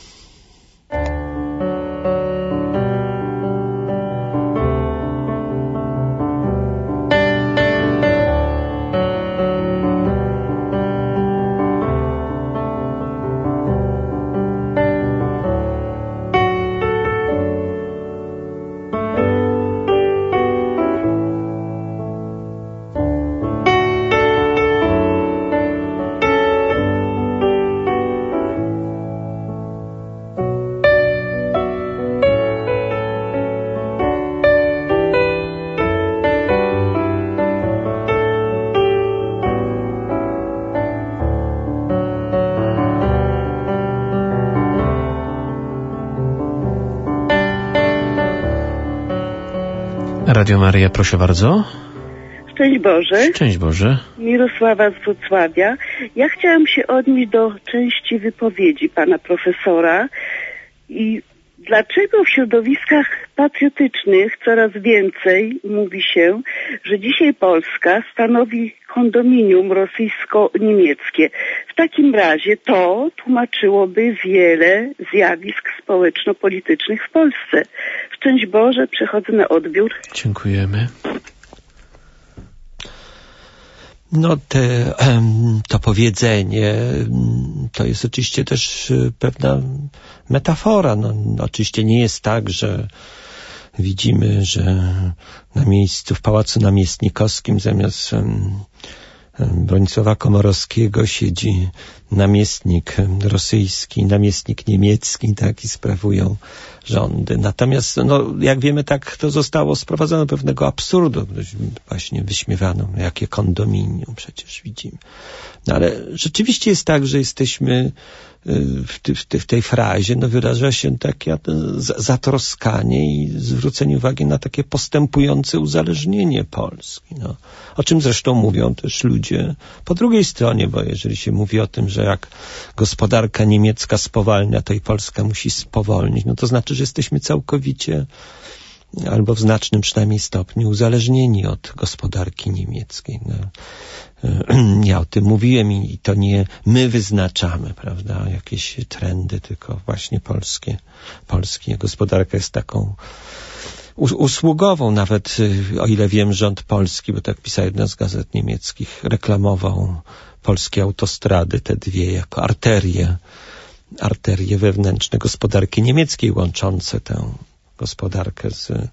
Radio Maryja, proszę bardzo. Szczęść Boże. Szczęść Boże. Mirosława z Wrocławia. Ja chciałam się odnieść do części wypowiedzi pana profesora i dlaczego w środowiskach patriotycznych coraz więcej mówi się, że dzisiaj Polska stanowi kondominium rosyjsko-niemieckie. W takim razie to tłumaczyłoby wiele zjawisk społeczno-politycznych w Polsce. Szczęść Boże, przechodzę na odbiór. Dziękujemy. To powiedzenie to jest oczywiście też pewna metafora. Oczywiście nie jest tak, że widzimy, że na miejscu w Pałacu Namiestnikowskim zamiast Bronisława Komorowskiego siedzi namiestnik rosyjski, namiestnik niemiecki, tak, i sprawują rządy. Natomiast, jak wiemy, tak to zostało sprowadzone do pewnego absurdu. Właśnie wyśmiewano, jakie kondominium przecież widzimy. Ale rzeczywiście jest tak, że jesteśmy w tej frazie, wyraża się takie zatroskanie i zwrócenie uwagi na takie postępujące uzależnienie Polski. O czym zresztą mówią też ludzie po drugiej stronie, bo jeżeli się mówi o tym, że jak gospodarka niemiecka spowalnia, to i Polska musi spowolnić, to znaczy, że jesteśmy całkowicie albo w znacznym przynajmniej stopniu uzależnieni od gospodarki niemieckiej. Ja o tym mówiłem i to nie my wyznaczamy, prawda, jakieś trendy, tylko właśnie polskie. Gospodarka jest taką usługową, nawet o ile wiem, rząd polski, bo tak pisała jedna z gazet niemieckich, reklamował polskie autostrady, te dwie, jako arterie wewnętrzne gospodarki niemieckiej, łączące tę gospodarkę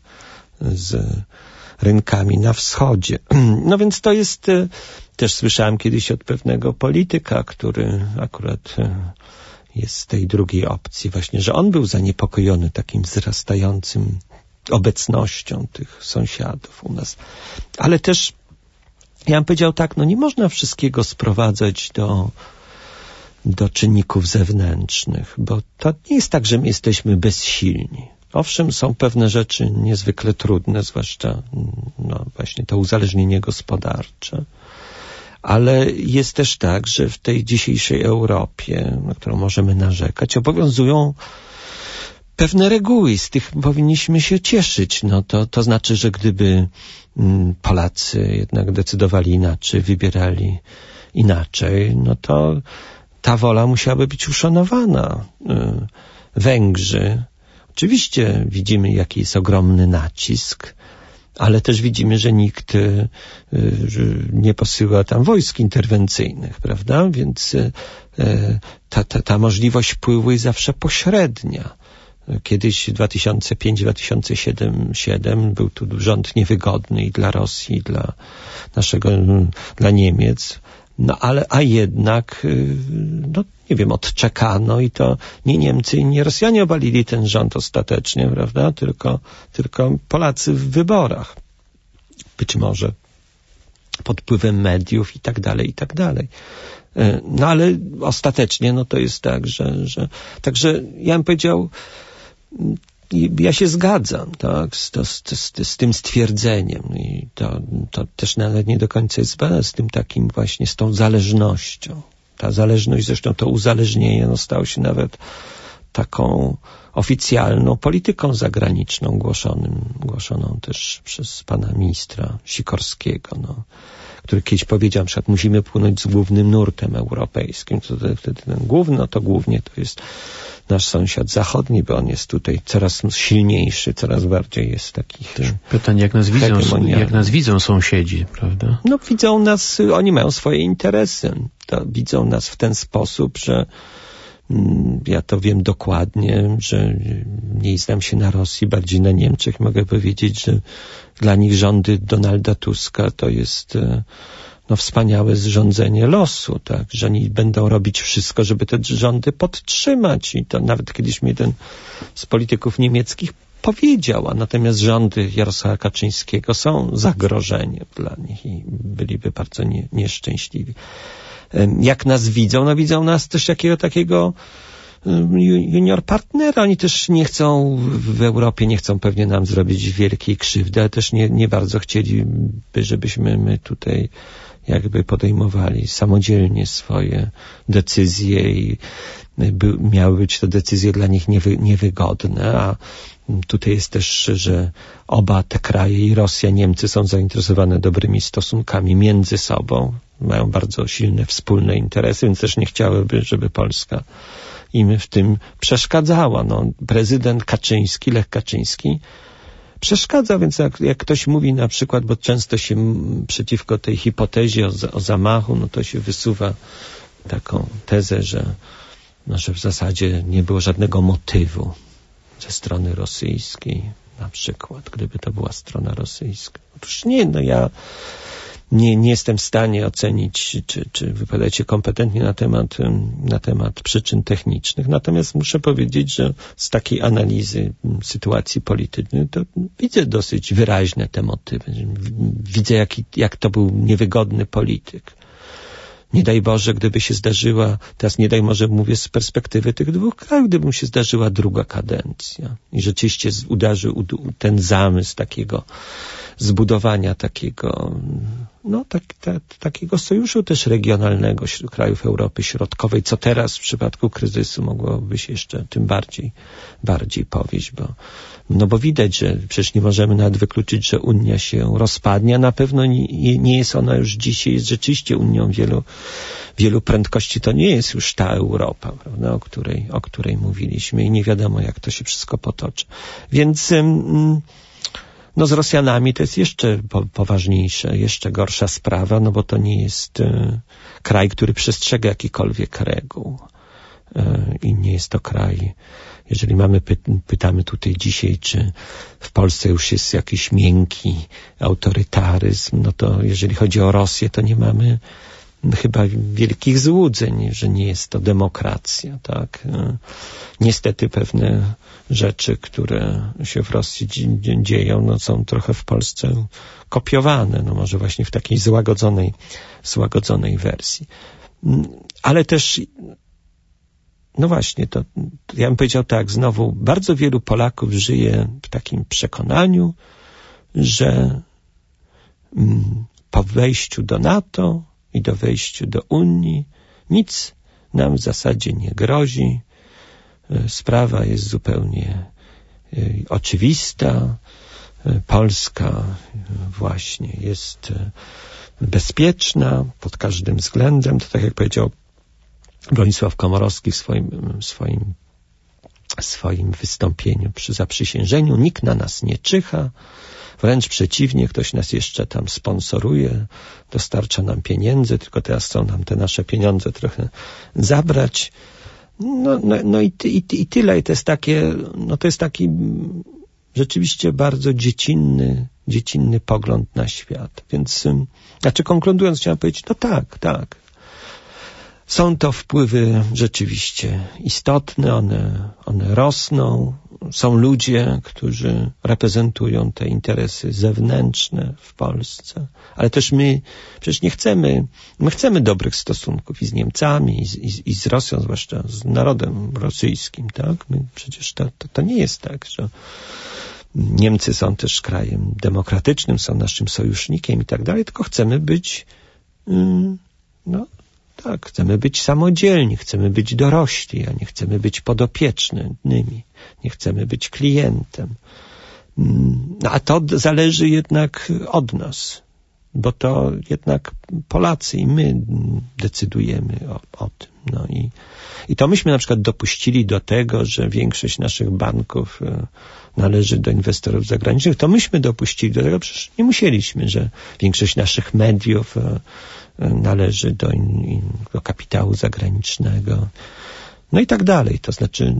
z rynkami na wschodzie. Więc to jest, też słyszałem kiedyś od pewnego polityka, który akurat jest z tej drugiej opcji właśnie, że on był zaniepokojony takim wzrastającym obecnością tych sąsiadów u nas. Ale też, ja bym powiedział tak, nie można wszystkiego sprowadzać do czynników zewnętrznych, bo to nie jest tak, że my jesteśmy bezsilni. Owszem, są pewne rzeczy niezwykle trudne, zwłaszcza właśnie to uzależnienie gospodarcze, ale jest też tak, że w tej dzisiejszej Europie, na którą możemy narzekać, obowiązują pewne reguły i z tych powinniśmy się cieszyć. To znaczy, że gdyby Polacy jednak decydowali inaczej, wybierali inaczej, to ta wola musiałaby być uszanowana. Węgrzy, oczywiście widzimy, jaki jest ogromny nacisk, ale też widzimy, że nikt nie posyła tam wojsk interwencyjnych, prawda? Więc ta możliwość wpływu jest zawsze pośrednia. Kiedyś 2005-2007 był tu rząd niewygodny i dla Rosji, i dla Niemiec. A jednak, nie wiem, odczekano i to nie Niemcy i nie Rosjanie obalili ten rząd ostatecznie, prawda? Tylko Polacy w wyborach. Być może pod wpływem mediów i tak dalej, i tak dalej. No ale ostatecznie, no to jest tak, także ja bym powiedział, ja się zgadzam, tak, z tym stwierdzeniem i to też nawet nie do końca jest zbędne, z tym takim właśnie, z tą zależnością. Ta zależność, zresztą to uzależnienie, no stało się nawet taką oficjalną polityką zagraniczną głoszoną też przez pana ministra Sikorskiego, no, który kiedyś powiedział, na przykład musimy płynąć z głównym nurtem europejskim. Wtedy ten główny, no to głównie to jest nasz sąsiad zachodni, bo on jest tutaj coraz silniejszy, coraz bardziej jest takich... Pytanie, jak nas widzą sąsiedzi, prawda? No widzą nas, oni mają swoje interesy. To widzą nas w ten sposób, że ja to wiem dokładnie, że mniej znam się na Rosji, bardziej na Niemczech. Mogę powiedzieć, że dla nich rządy Donalda Tuska to jest wspaniałe zrządzenie losu, tak, że oni będą robić wszystko, żeby te rządy podtrzymać i to nawet kiedyś mi jeden z polityków niemieckich powiedział, a natomiast rządy Jarosława Kaczyńskiego są zagrożeniem dla nich i byliby bardzo nieszczęśliwi. Jak nas widzą? No widzą nas też takiego junior partnera. Oni też nie chcą w Europie, nie chcą pewnie nam zrobić wielkiej krzywdy, ale też nie bardzo chcieliby, żebyśmy my tutaj jakby podejmowali samodzielnie swoje decyzje i miały być to decyzje dla nich niewygodne, a tutaj jest też, że oba te kraje, i Rosja, Niemcy, są zainteresowane dobrymi stosunkami między sobą, mają bardzo silne wspólne interesy, więc też nie chciałyby, żeby Polska im w tym przeszkadzała. No, prezydent Kaczyński, Lech Kaczyński, przeszkadza, więc jak ktoś mówi na przykład, bo często się przeciwko tej hipotezie o zamachu, no to się wysuwa taką tezę, że w zasadzie nie było żadnego motywu ze strony rosyjskiej, na przykład, gdyby to była strona rosyjska. Otóż nie, no ja nie jestem w stanie ocenić, czy wypowiadać się kompetentnie na temat przyczyn technicznych. Natomiast muszę powiedzieć, że z takiej analizy sytuacji politycznej to widzę dosyć wyraźne te motywy. Widzę, jak to był niewygodny polityk. Nie daj Boże, gdyby się zdarzyła, teraz nie daj Boże, mówię z perspektywy tych dwóch krajów, gdyby mu się zdarzyła druga kadencja i rzeczywiście uderzył ten zamysł takiego zbudowania takiego sojuszu też regionalnego krajów Europy Środkowej, co teraz w przypadku kryzysu mogłoby się jeszcze tym bardziej powieść, bo widać, że przecież nie możemy nawet wykluczyć, że Unia się rozpadnie, a na pewno nie jest ona już dzisiaj, jest rzeczywiście Unią wielu prędkości, to nie jest już ta Europa, prawda, o której mówiliśmy i nie wiadomo, jak to się wszystko potoczy. Więc z Rosjanami to jest jeszcze poważniejsza, jeszcze gorsza sprawa, bo to nie jest kraj, który przestrzega jakichkolwiek reguł. I nie jest to kraj, jeżeli pytamy tutaj dzisiaj, czy w Polsce już jest jakiś miękki autorytaryzm, no to jeżeli chodzi o Rosję, to nie mamy chyba wielkich złudzeń, że nie jest to demokracja, tak? Niestety pewne rzeczy, które się w Rosji dzieją, są trochę w Polsce kopiowane, może właśnie w takiej złagodzonej wersji. Ale też, właśnie, to ja bym powiedział tak, znowu, bardzo wielu Polaków żyje w takim przekonaniu, że po wejściu do NATO i do wejściu do Unii nic nam w zasadzie nie grozi. Sprawa jest zupełnie oczywista. Polska właśnie jest bezpieczna pod każdym względem. To tak jak powiedział Bronisław Komorowski w swoim wystąpieniu przy zaprzysiężeniu. Nikt na nas nie czyha. Wręcz przeciwnie, ktoś nas jeszcze tam sponsoruje, dostarcza nam pieniędzy, tylko teraz chcą nam te nasze pieniądze trochę zabrać. I tyle. I to jest taki rzeczywiście bardzo dziecinny pogląd na świat. Więc, konkludując, chciałem powiedzieć, tak. Są to wpływy rzeczywiście istotne, one rosną, są ludzie, którzy reprezentują te interesy zewnętrzne w Polsce, ale też my przecież nie chcemy, my chcemy dobrych stosunków i z Niemcami, i z Rosją, zwłaszcza z narodem rosyjskim, tak? My przecież to nie jest tak, że Niemcy są też krajem demokratycznym, są naszym sojusznikiem i tak dalej, tylko chcemy być, chcemy być samodzielni, chcemy być dorośli, a nie chcemy być podopiecznymi, nie chcemy być klientem. A to zależy jednak od nas, bo to jednak Polacy i my decydujemy o tym. No i to myśmy na przykład dopuścili do tego, że większość naszych banków należy do inwestorów zagranicznych. To myśmy dopuścili do tego, przecież nie musieliśmy, że większość naszych mediów należy do kapitału zagranicznego. No i tak dalej. To znaczy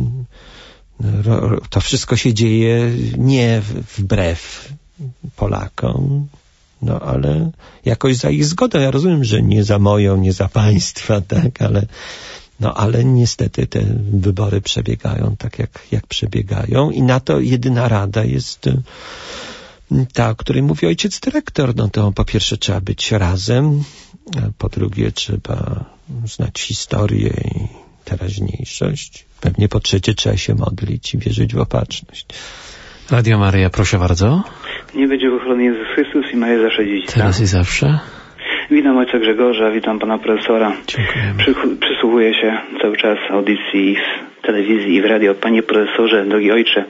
to wszystko się dzieje nie wbrew Polakom, no ale jakoś za ich zgodą. Ja rozumiem, że nie za moją, nie za państwa, tak, ale niestety te wybory przebiegają tak, jak przebiegają i na to jedyna rada jest ta, o której mówi ojciec dyrektor. No to po pierwsze trzeba być razem, po drugie trzeba znać historię i teraźniejszość. Pewnie po trzecie trzeba się modlić i wierzyć w opatrzność. Radio Maryja, proszę bardzo. Nie będzie uchrony Jezus Chrystus i Maria zawsze dziś. Teraz i zawsze. Witam ojca Grzegorza, witam pana profesora. Dziękujemy. Przysłuchuję się cały czas audycji w telewizji i w radio. Panie profesorze, drogi ojcze,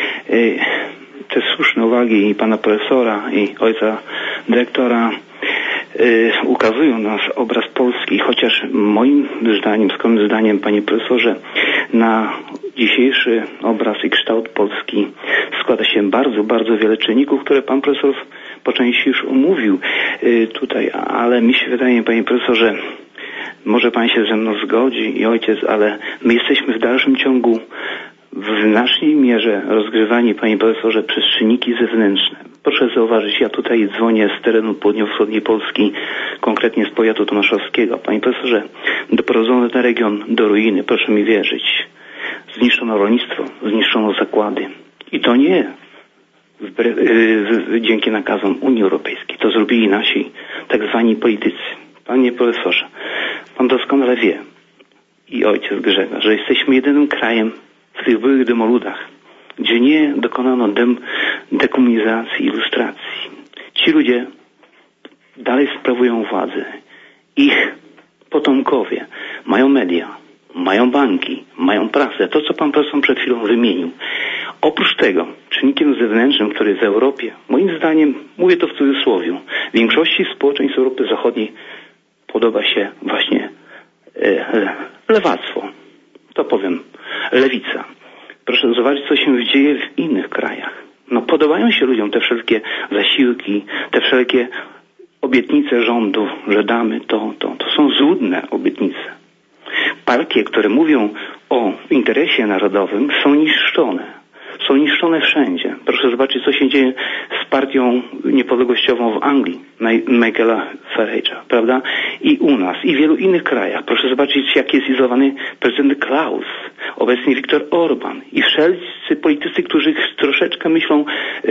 te słuszne uwagi i pana profesora i ojca dyrektora ukazują nas obraz Polski, chociaż moim zdaniem, skromnym zdaniem, panie profesorze, na dzisiejszy obraz i kształt Polski składa się bardzo, bardzo wiele czynników, które pan profesor po części już omówił tutaj, ale mi się wydaje, panie profesorze, może pan się ze mną zgodzi i ojciec, ale my jesteśmy w dalszym ciągu w znacznej mierze rozgrywani, panie profesorze, przez czynniki zewnętrzne. Proszę zauważyć, ja tutaj dzwonię z terenu południowo-wschodniej Polski, konkretnie z powiatu tomaszowskiego. Panie profesorze, doprowadzono ten region do ruiny, proszę mi wierzyć. Zniszczono rolnictwo, zniszczono zakłady. I to nie dzięki nakazom Unii Europejskiej. To zrobili nasi tak zwani politycy. Panie profesorze, pan doskonale wie i ojciec Grzegorz, że jesteśmy jedynym krajem w tych byłych demoludach, gdzie nie dokonano dekomunizacji i lustracji. Ci ludzie dalej sprawują władzę. Ich potomkowie mają media, mają banki, mają prasę. To, co pan profesor przed chwilą wymienił. Oprócz tego, czynnikiem zewnętrznym, który w Europie, moim zdaniem, mówię to w cudzysłowie, większości społeczeństw Europy Zachodniej podoba się właśnie lewactwo. To powiem, lewica. Proszę zobaczyć, co się dzieje w innych krajach. No podobają się ludziom te wszelkie zasiłki, te wszelkie obietnice rządu, że damy to. To są złudne obietnice. Partie, które mówią o interesie narodowym, są niszczone. Są niszczone wszędzie. Proszę zobaczyć, co się dzieje z partią niepodległościową w Anglii, Michaela Farage'a, prawda? I u nas, i w wielu innych krajach. Proszę zobaczyć, jak jest izolowany prezydent Klaus, obecnie Viktor Orban i wszelcy politycy, którzy troszeczkę myślą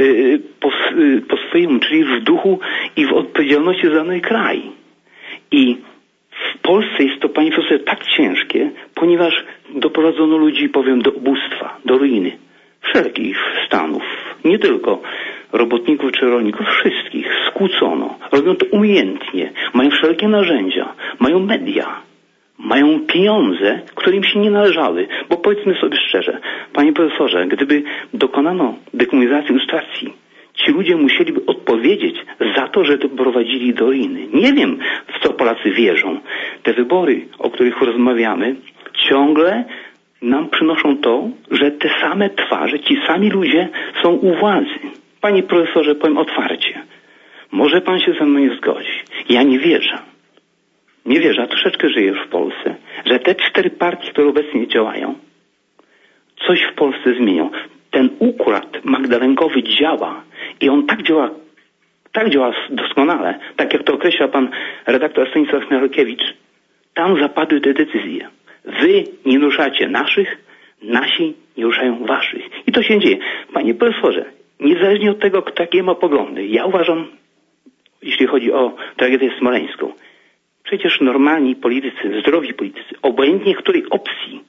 po swojemu, czyli w duchu i w odpowiedzialności za dany kraj. I w Polsce jest to, panie profesorze, tak ciężkie, ponieważ doprowadzono ludzi, powiem, do ubóstwa, do ruiny. Wszelkich stanów, nie tylko robotników czy rolników, wszystkich skłócono. Robią to umiejętnie, mają wszelkie narzędzia, mają media, mają pieniądze, które im się nie należały. Bo powiedzmy sobie szczerze, panie profesorze, gdyby dokonano dekomunizacji, lustracji, ci ludzie musieliby odpowiedzieć za to, że doprowadzili do ruiny. Nie wiem, w co Polacy wierzą. Te wybory, o których rozmawiamy, ciągle nam przynoszą to, że te same twarze, ci sami ludzie są u władzy. Panie profesorze, powiem otwarcie. Może pan się ze mną nie zgodzi. Ja nie wierzę. Nie wierzę, a troszeczkę żyję już w Polsce, że te 4 partie, które obecnie działają, coś w Polsce zmienią. Ten układ magdalenkowy działa i on tak działa doskonale, tak jak to określa pan redaktor Stanisław Miarkiewicz. Tam zapadły te decyzje. Wy nie ruszacie naszych, Nasi nie ruszają waszych. I to się dzieje. Panie profesorze, niezależnie od tego, kto jakie ma poglądy, ja uważam, jeśli chodzi o tragedię smoleńską, przecież normalni politycy, zdrowi politycy, obojętnie której opcji,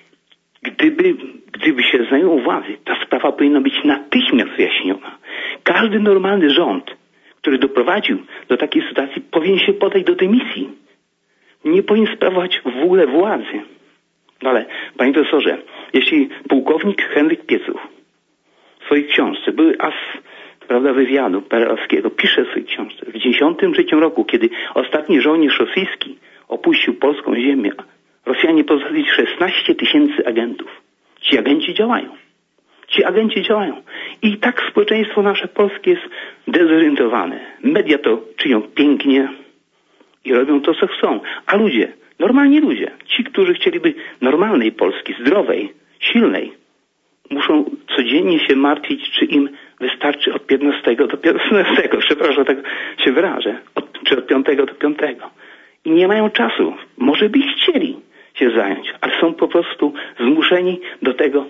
gdyby się zajęło władzy, ta sprawa powinna być natychmiast wyjaśniona. Każdy normalny rząd, który doprowadził do takiej sytuacji, powinien się podać do dymisji. Nie powinien sprawować w ogóle władzy. No ale, panie profesorze, jeśli pułkownik Henryk Piecuch w swojej książce, były as, prawda, wywiadu perelowskiego, pisze w swojej książce, w 1910 roku, kiedy ostatni żołnierz rosyjski opuścił polską ziemię, Rosjanie pozwolili 16 000 agentów. Ci agenci działają. I tak społeczeństwo nasze polskie jest dezorientowane. Media to czynią pięknie i robią to, co chcą. A ludzie, normalni ludzie, ci, którzy chcieliby normalnej Polski, zdrowej, silnej, muszą codziennie się martwić, czy im wystarczy od 15 do 15, przepraszam, tak się wyrażę, czy od 5 do 5. I nie mają czasu. Może by chcieli się zająć, ale są po prostu zmuszeni do tego,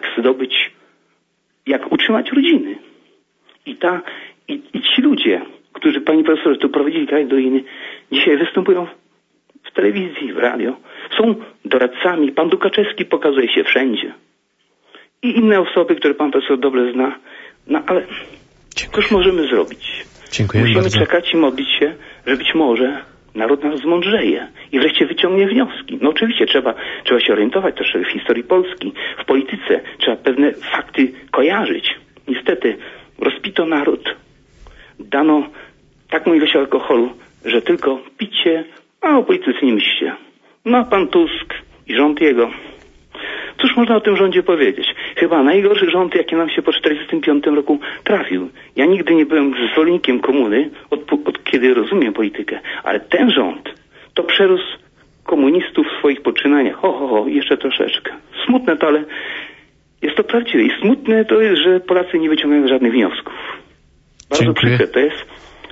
jak utrzymać rodziny. I ci ludzie, którzy, pani profesor, tu prowadzili kraj do inny, dzisiaj występują w telewizji, w radio. Są doradcami. Pan Dukaczewski pokazuje się wszędzie. I inne osoby, które pan profesor dobrze zna. No ale cóż możemy zrobić? Dziękuję Musimy bardzo. czekać i modlić się, że być może naród nas zmądrzeje i wreszcie wyciągnie wnioski. No oczywiście trzeba się orientować też w historii Polski, w polityce. Trzeba pewne fakty kojarzyć. Niestety rozpito naród. Dano taką ilość alkoholu, że tylko picie, a o polityce nie myślcie. No a pan Tusk i rząd jego. Cóż można o tym rządzie powiedzieć? Chyba najgorszy rząd, jaki nam się po 1945 roku trafił. Ja nigdy nie byłem zwolennikiem komuny, od kiedy rozumiem politykę, ale ten rząd to przerósł komunistów w swoich poczynaniach. Jeszcze troszeczkę. Smutne to, ale jest to prawdziwe. I smutne to jest, że Polacy nie wyciągają żadnych wniosków. Bardzo przykre to jest.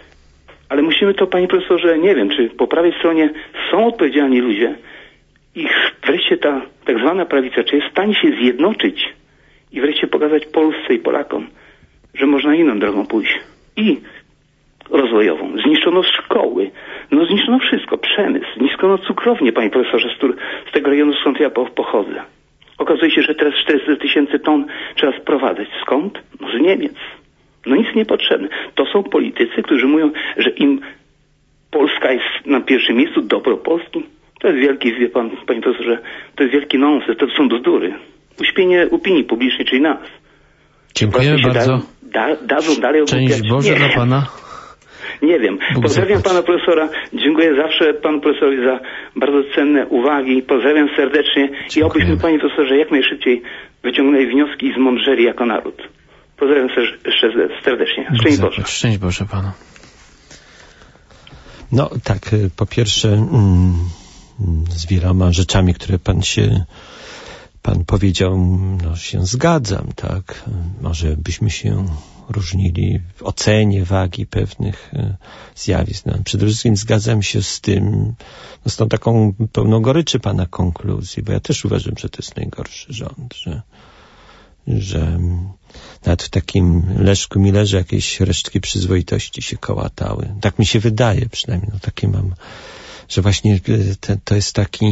Ale musimy to, panie profesorze, nie wiem, czy po prawej stronie są odpowiedzialni ludzie i wreszcie ta tak zwana prawica, czy jest w stanie się zjednoczyć i wreszcie pokazać Polsce i Polakom, że można inną drogą pójść. I rozwojową. Zniszczono szkoły, zniszczono wszystko, przemysł, zniszczono cukrownię, panie profesorze, z tego regionu, skąd ja pochodzę. Okazuje się, że teraz 400 000 ton trzeba sprowadzać. Skąd? Z Niemiec. Nic niepotrzebne. To są politycy, którzy mówią, że im Polska jest na pierwszym miejscu, dobro Polski. To jest wielki, wie pan, panie profesorze, to jest wielki nonsens, to są bzdury. Uśpienie opinii publicznej, czyli nas. Dziękuję bardzo. Dadzą dalej ogłupiać. Szczęść Boże dla pana. Nie wiem. Pozdrawiam pana profesora. Dziękuję zawsze panu profesorowi za bardzo cenne uwagi. Pozdrawiam serdecznie. I obyśmy, panie profesorze, jak najszybciej wyciągnęli wnioski i zmądrzeli jako naród. Pozdrawiam serdecznie. Szczęść Boże. Szczęść Boże panu. No tak, po pierwsze z wieloma rzeczami, które pan powiedział, się zgadzam, tak. Może byśmy się różnili w ocenie wagi pewnych zjawisk. Przede wszystkim zgadzam się z tym, z tą taką pełną goryczy pana konkluzji, bo ja też uważam, że to jest najgorszy rząd, że nawet w takim Leszku Millerze jakieś resztki przyzwoitości się kołatały. Tak mi się wydaje przynajmniej, takie mam, że właśnie to jest taki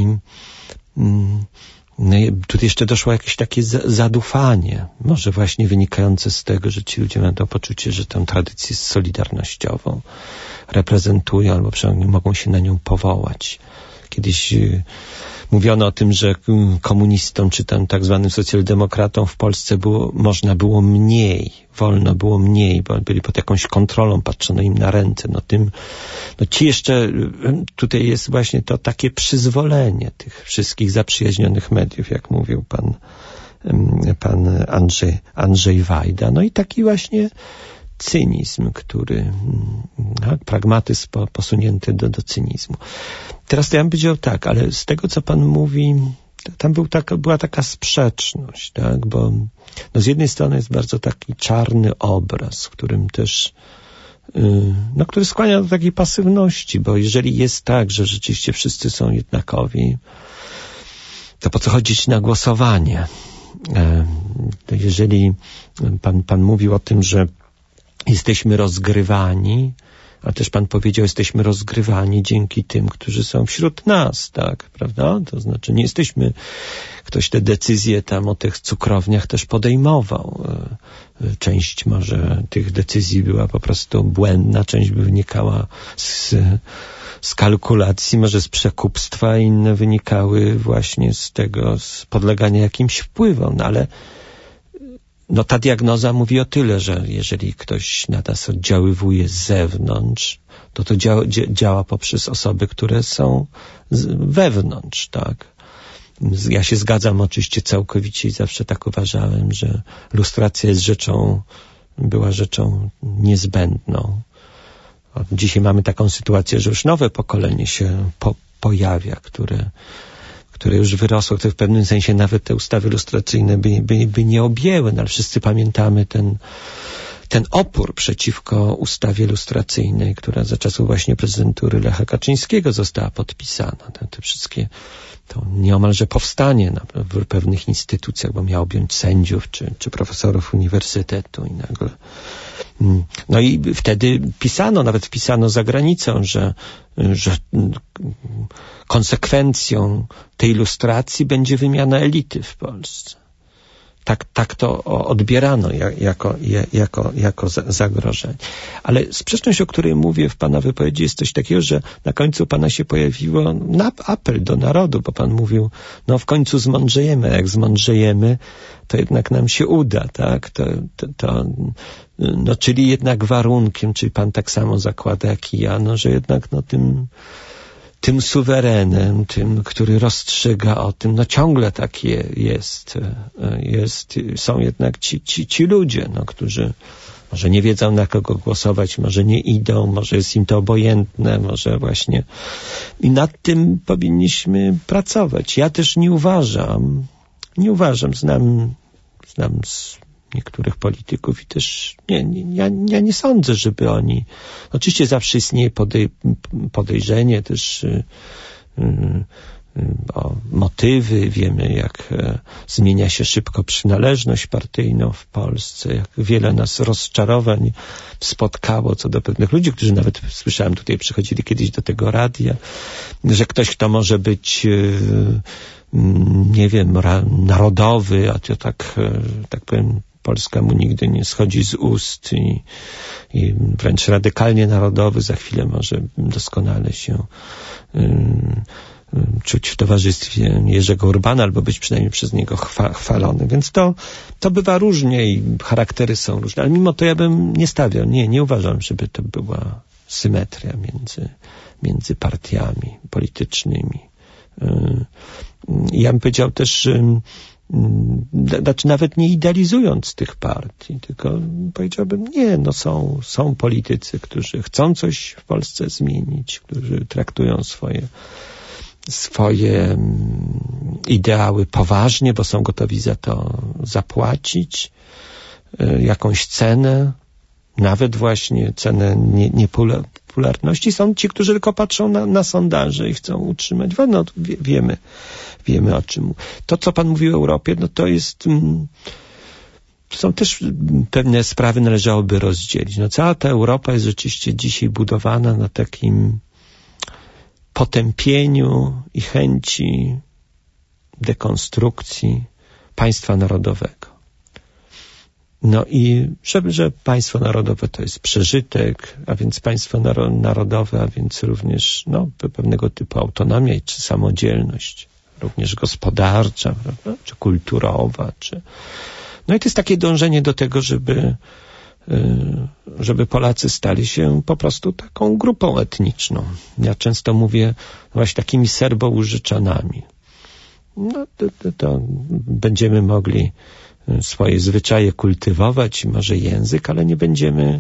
tu jeszcze doszło jakieś takie zadufanie, może właśnie wynikające z tego, że ci ludzie mają to poczucie, że tę tradycję solidarnościową reprezentują, albo przynajmniej mogą się na nią powołać. Kiedyś mówiono o tym, że komunistom czy tam tak zwanym socjaldemokratom w Polsce można było mniej, wolno było mniej, bo byli pod jakąś kontrolą, patrzono im na ręce. Ci jeszcze, tutaj jest właśnie to takie przyzwolenie tych wszystkich zaprzyjaźnionych mediów, jak mówił pan Andrzej Wajda. I taki właśnie cynizm, który, pragmatyzm posunięty do cynizmu. Teraz to ja bym powiedział tak, ale z tego, co pan mówi, tam była taka sprzeczność, tak, bo z jednej strony jest bardzo taki czarny obraz, w którym też który skłania do takiej pasywności, bo jeżeli jest tak, że rzeczywiście wszyscy są jednakowi, to po co chodzić na głosowanie? To jeżeli pan mówił o tym, że jesteśmy rozgrywani, a też pan powiedział, jesteśmy rozgrywani dzięki tym, którzy są wśród nas, tak, prawda? To znaczy nie jesteśmy, ktoś te decyzje tam o tych cukrowniach też podejmował. Część może tych decyzji była po prostu błędna, część by wynikała z kalkulacji, może z przekupstwa, inne wynikały właśnie z tego, z podlegania jakimś wpływom, no ale no ta diagnoza mówi o tyle, że jeżeli ktoś na nas oddziaływuje z zewnątrz, to działa poprzez osoby, które są wewnątrz, tak. Ja się zgadzam oczywiście całkowicie i zawsze tak uważałem, że lustracja jest była rzeczą niezbędną. Dzisiaj mamy taką sytuację, że już nowe pokolenie się pojawia, które już wyrosło, które w pewnym sensie nawet te ustawy lustracyjne by nie objęły, no ale wszyscy pamiętamy ten opór przeciwko ustawie lustracyjnej, która za czasów właśnie prezydentury Lecha Kaczyńskiego została podpisana. Te wszystkie, to nieomalże powstanie w pewnych instytucjach, bo miało objąć sędziów czy profesorów uniwersytetu i nagle. No i wtedy nawet wpisano za granicą, że konsekwencją tej lustracji będzie wymiana elity w Polsce. Tak to odbierano jako zagrożenie. Ale sprzeczność, o której mówię w pana wypowiedzi, jest coś takiego, że na końcu pana się pojawiło apel do narodu, bo pan mówił, no w końcu zmądrzejemy, jak zmądrzejemy, to jednak nam się uda, tak? Czyli jednak warunkiem, czyli pan tak samo zakłada jak i ja, że jednak tym suwerenem, tym, który rozstrzyga o tym, ciągle tak są jednak ci ludzie, którzy może nie wiedzą, na kogo głosować, może nie idą, może jest im to obojętne, może właśnie. I nad tym powinniśmy pracować. Ja też nie uważam, znam z niektórych polityków i też ja nie sądzę, żeby oni, oczywiście zawsze istnieje podejrzenie też o motywy, wiemy jak zmienia się szybko przynależność partyjną w Polsce, jak wiele nas rozczarowań spotkało co do pewnych ludzi, którzy nawet, słyszałem, tutaj przychodzili kiedyś do tego radia, że ktoś, kto może być nie wiem, narodowy, a to tak powiem, Polska mu nigdy nie schodzi z ust i wręcz radykalnie narodowy, za chwilę może doskonale się czuć w towarzystwie Jerzego Urbana albo być przynajmniej przez niego chwalony. Więc to bywa różnie i charaktery są różne, ale mimo to ja bym nie stawiał, nie uważam, żeby to była symetria między partiami politycznymi. Ja bym powiedział też, nawet nie idealizując tych partii, tylko powiedziałbym, są politycy, którzy chcą coś w Polsce zmienić, którzy traktują swoje ideały poważnie, bo są gotowi za to zapłacić jakąś cenę, nawet właśnie cenę niepopularności. Są ci, którzy tylko patrzą na sondaże i chcą utrzymać. Wiemy o czym. To, co pan mówił o Europie, to jest... Są też pewne sprawy należałoby rozdzielić. Cała ta Europa jest rzeczywiście dzisiaj budowana na takim potępieniu i chęci dekonstrukcji państwa narodowego. I że państwo narodowe to jest przeżytek, a więc państwo narodowe, a więc również pewnego typu autonomia czy samodzielność, również gospodarcza, prawda? Czy kulturowa, i to jest takie dążenie do tego, żeby Polacy stali się po prostu taką grupą etniczną. Ja często mówię właśnie takimi serbo-łużyczanami. To będziemy mogli swoje zwyczaje kultywować, może język, ale nie będziemy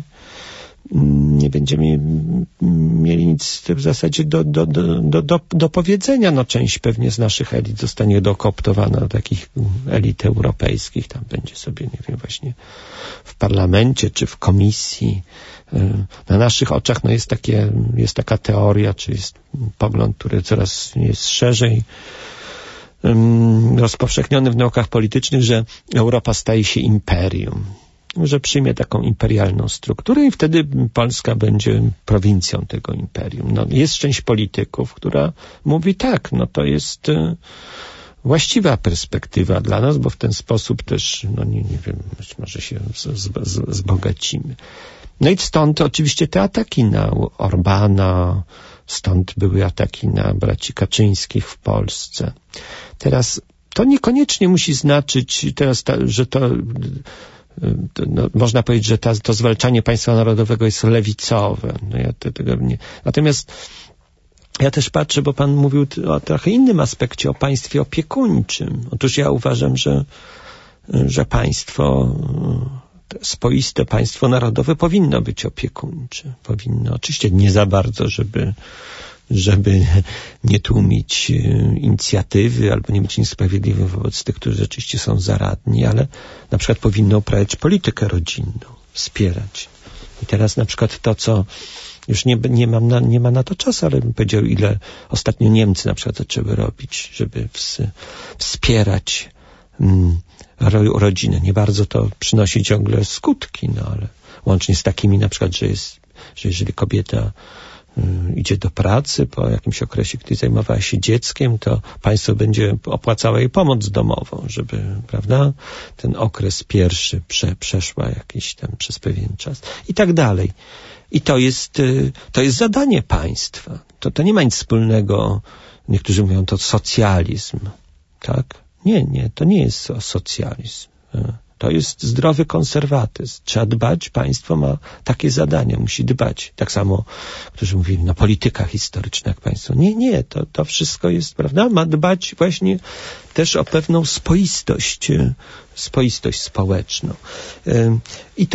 mieli nic w zasadzie do powiedzenia. Część pewnie z naszych elit zostanie dokooptowana do takich elit europejskich. Tam będzie sobie, nie wiem, właśnie w parlamencie czy w komisji. Na naszych oczach jest taka teoria, czy jest pogląd, który coraz jest szerzej rozpowszechniony w naukach politycznych, że Europa staje się imperium, że przyjmie taką imperialną strukturę i wtedy Polska będzie prowincją tego imperium. No, jest część polityków, która mówi tak, no to jest właściwa perspektywa dla nas, bo w ten sposób też, no nie wiem, być może się zbogacimy. No i stąd oczywiście te ataki na Orbana, stąd były ataki na braci Kaczyńskich w Polsce. Teraz to niekoniecznie musi znaczyć teraz, że można powiedzieć, że to zwalczanie państwa narodowego jest lewicowe. No ja tego nie. Natomiast ja też patrzę, bo pan mówił o trochę innym aspekcie, o państwie opiekuńczym. Otóż ja uważam, że państwo, swoiste państwo narodowe powinno być opiekuńcze. Powinno, oczywiście nie za bardzo, żeby nie tłumić inicjatywy albo nie być niesprawiedliwym wobec tych, którzy rzeczywiście są zaradni, ale na przykład powinno uprawiać politykę rodzinną, wspierać. I teraz na przykład to, co już nie ma na to czasu, ale bym powiedział, ile ostatnio Niemcy na przykład zaczęły robić, żeby wspierać rodzinę. Nie bardzo to przynosi ciągle skutki, no ale łącznie z takimi na przykład, że jeżeli kobieta idzie do pracy po jakimś okresie, gdy zajmowała się dzieckiem, to państwo będzie opłacało jej pomoc domową, żeby, prawda, ten okres pierwszy przeszła jakiś tam przez pewien czas i tak dalej. I to jest zadanie państwa. To nie ma nic wspólnego, niektórzy mówią to socjalizm, tak? Nie, to nie jest socjalizm. To jest zdrowy konserwatyzm. Trzeba dbać, państwo ma takie zadania, musi dbać. Tak samo, którzy mówili, polityka historyczna jak państwo. Nie, to wszystko jest, prawda? Ma dbać właśnie też o pewną spoistość społeczną. I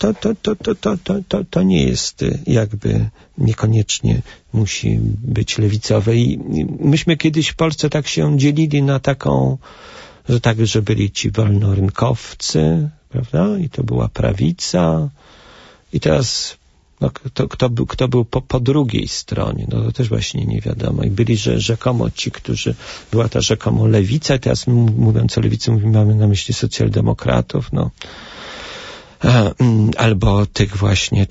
to nie jest jakby niekoniecznie musi być lewicowe. I myśmy kiedyś w Polsce tak się dzielili na taką, że byli ci wolnorynkowcy, prawda? I to była prawica. I teraz kto był po drugiej stronie? No to też właśnie nie wiadomo. I byli, że rzekomo ci, którzy była ta rzekomo lewica, i teraz mówiąc o lewicy, mamy na myśli socjaldemokratów, albo tych właśnie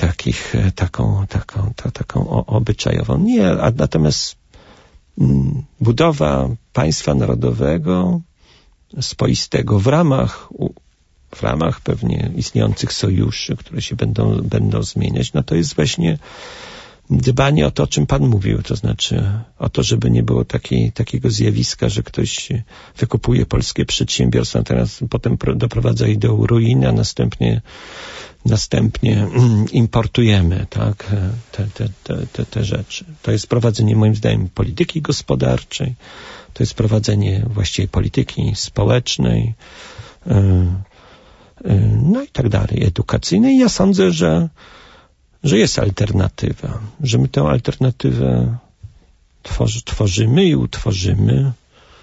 taką obyczajową. Nie, natomiast budowa państwa narodowego swoistego w ramach pewnie istniejących sojuszy, które się będą zmieniać, no to jest właśnie dbanie o to, o czym pan mówił, to znaczy o to, żeby nie było takiego zjawiska, że ktoś wykupuje polskie przedsiębiorstwa, teraz potem doprowadza je do ruiny, a następnie importujemy, tak, te rzeczy. To jest prowadzenie, moim zdaniem, polityki gospodarczej, to jest prowadzenie właściwie polityki społecznej, no i tak dalej, edukacyjnej. I ja sądzę, że jest alternatywa, że my tę alternatywę tworzymy i utworzymy.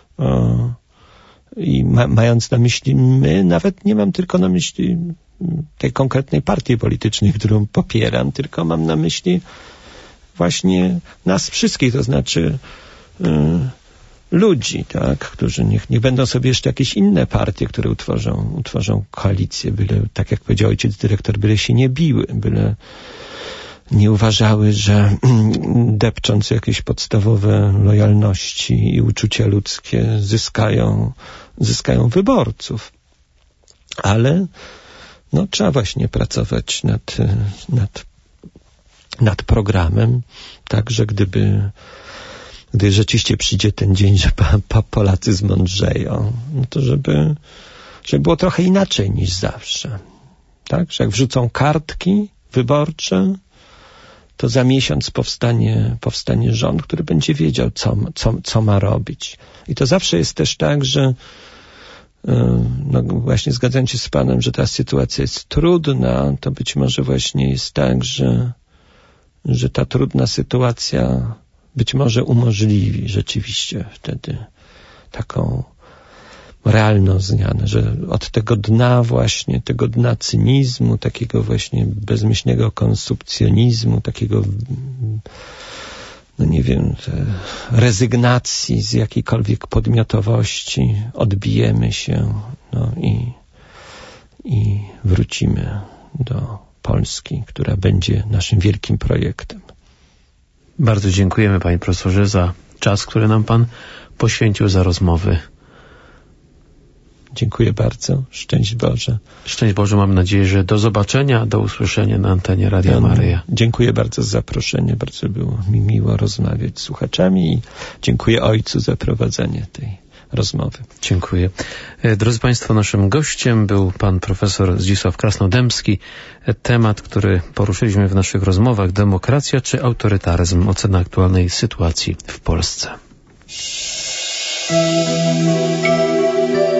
I mając na myśli my, nawet nie mam tylko na myśli tej konkretnej partii politycznej, którą popieram, tylko mam na myśli właśnie nas wszystkich, to znaczy ludzi, tak, którzy niech będą sobie jeszcze jakieś inne partie, które utworzą koalicję, byle, tak jak powiedział ojciec dyrektor, byle się nie biły, byle nie uważały, że depcząc jakieś podstawowe lojalności i uczucia ludzkie zyskają wyborców. Ale trzeba właśnie pracować nad programem, tak, że gdy rzeczywiście przyjdzie ten dzień, że Polacy zmądrzeją, to żeby było trochę inaczej niż zawsze. Tak? Że jak wrzucą kartki wyborcze, to za miesiąc powstanie rząd, który będzie wiedział, co ma robić. I to zawsze jest też tak, że właśnie zgadzając się z panem, że ta sytuacja jest trudna, to być może właśnie jest tak, że ta trudna sytuacja być może umożliwi rzeczywiście wtedy taką realną zmianę, że od tego dna cynizmu, takiego właśnie bezmyślnego konsumpcjonizmu, takiego rezygnacji z jakiejkolwiek podmiotowości, odbijemy się i wrócimy do Polski, która będzie naszym wielkim projektem. Bardzo dziękujemy, panie profesorze, za czas, który nam pan poświęcił, za rozmowy. Dziękuję bardzo. Szczęść Boże. Szczęść Boże, mam nadzieję, że do zobaczenia, do usłyszenia na antenie Radia Maryja. Dziękuję bardzo za zaproszenie. Bardzo było mi miło rozmawiać z słuchaczami i dziękuję Ojcu za prowadzenie tej rozmowy. Dziękuję. Drodzy Państwo, naszym gościem był pan profesor Zdzisław Krasnodębski. Temat, który poruszyliśmy w naszych rozmowach: demokracja czy autorytaryzm? Ocena aktualnej sytuacji w Polsce.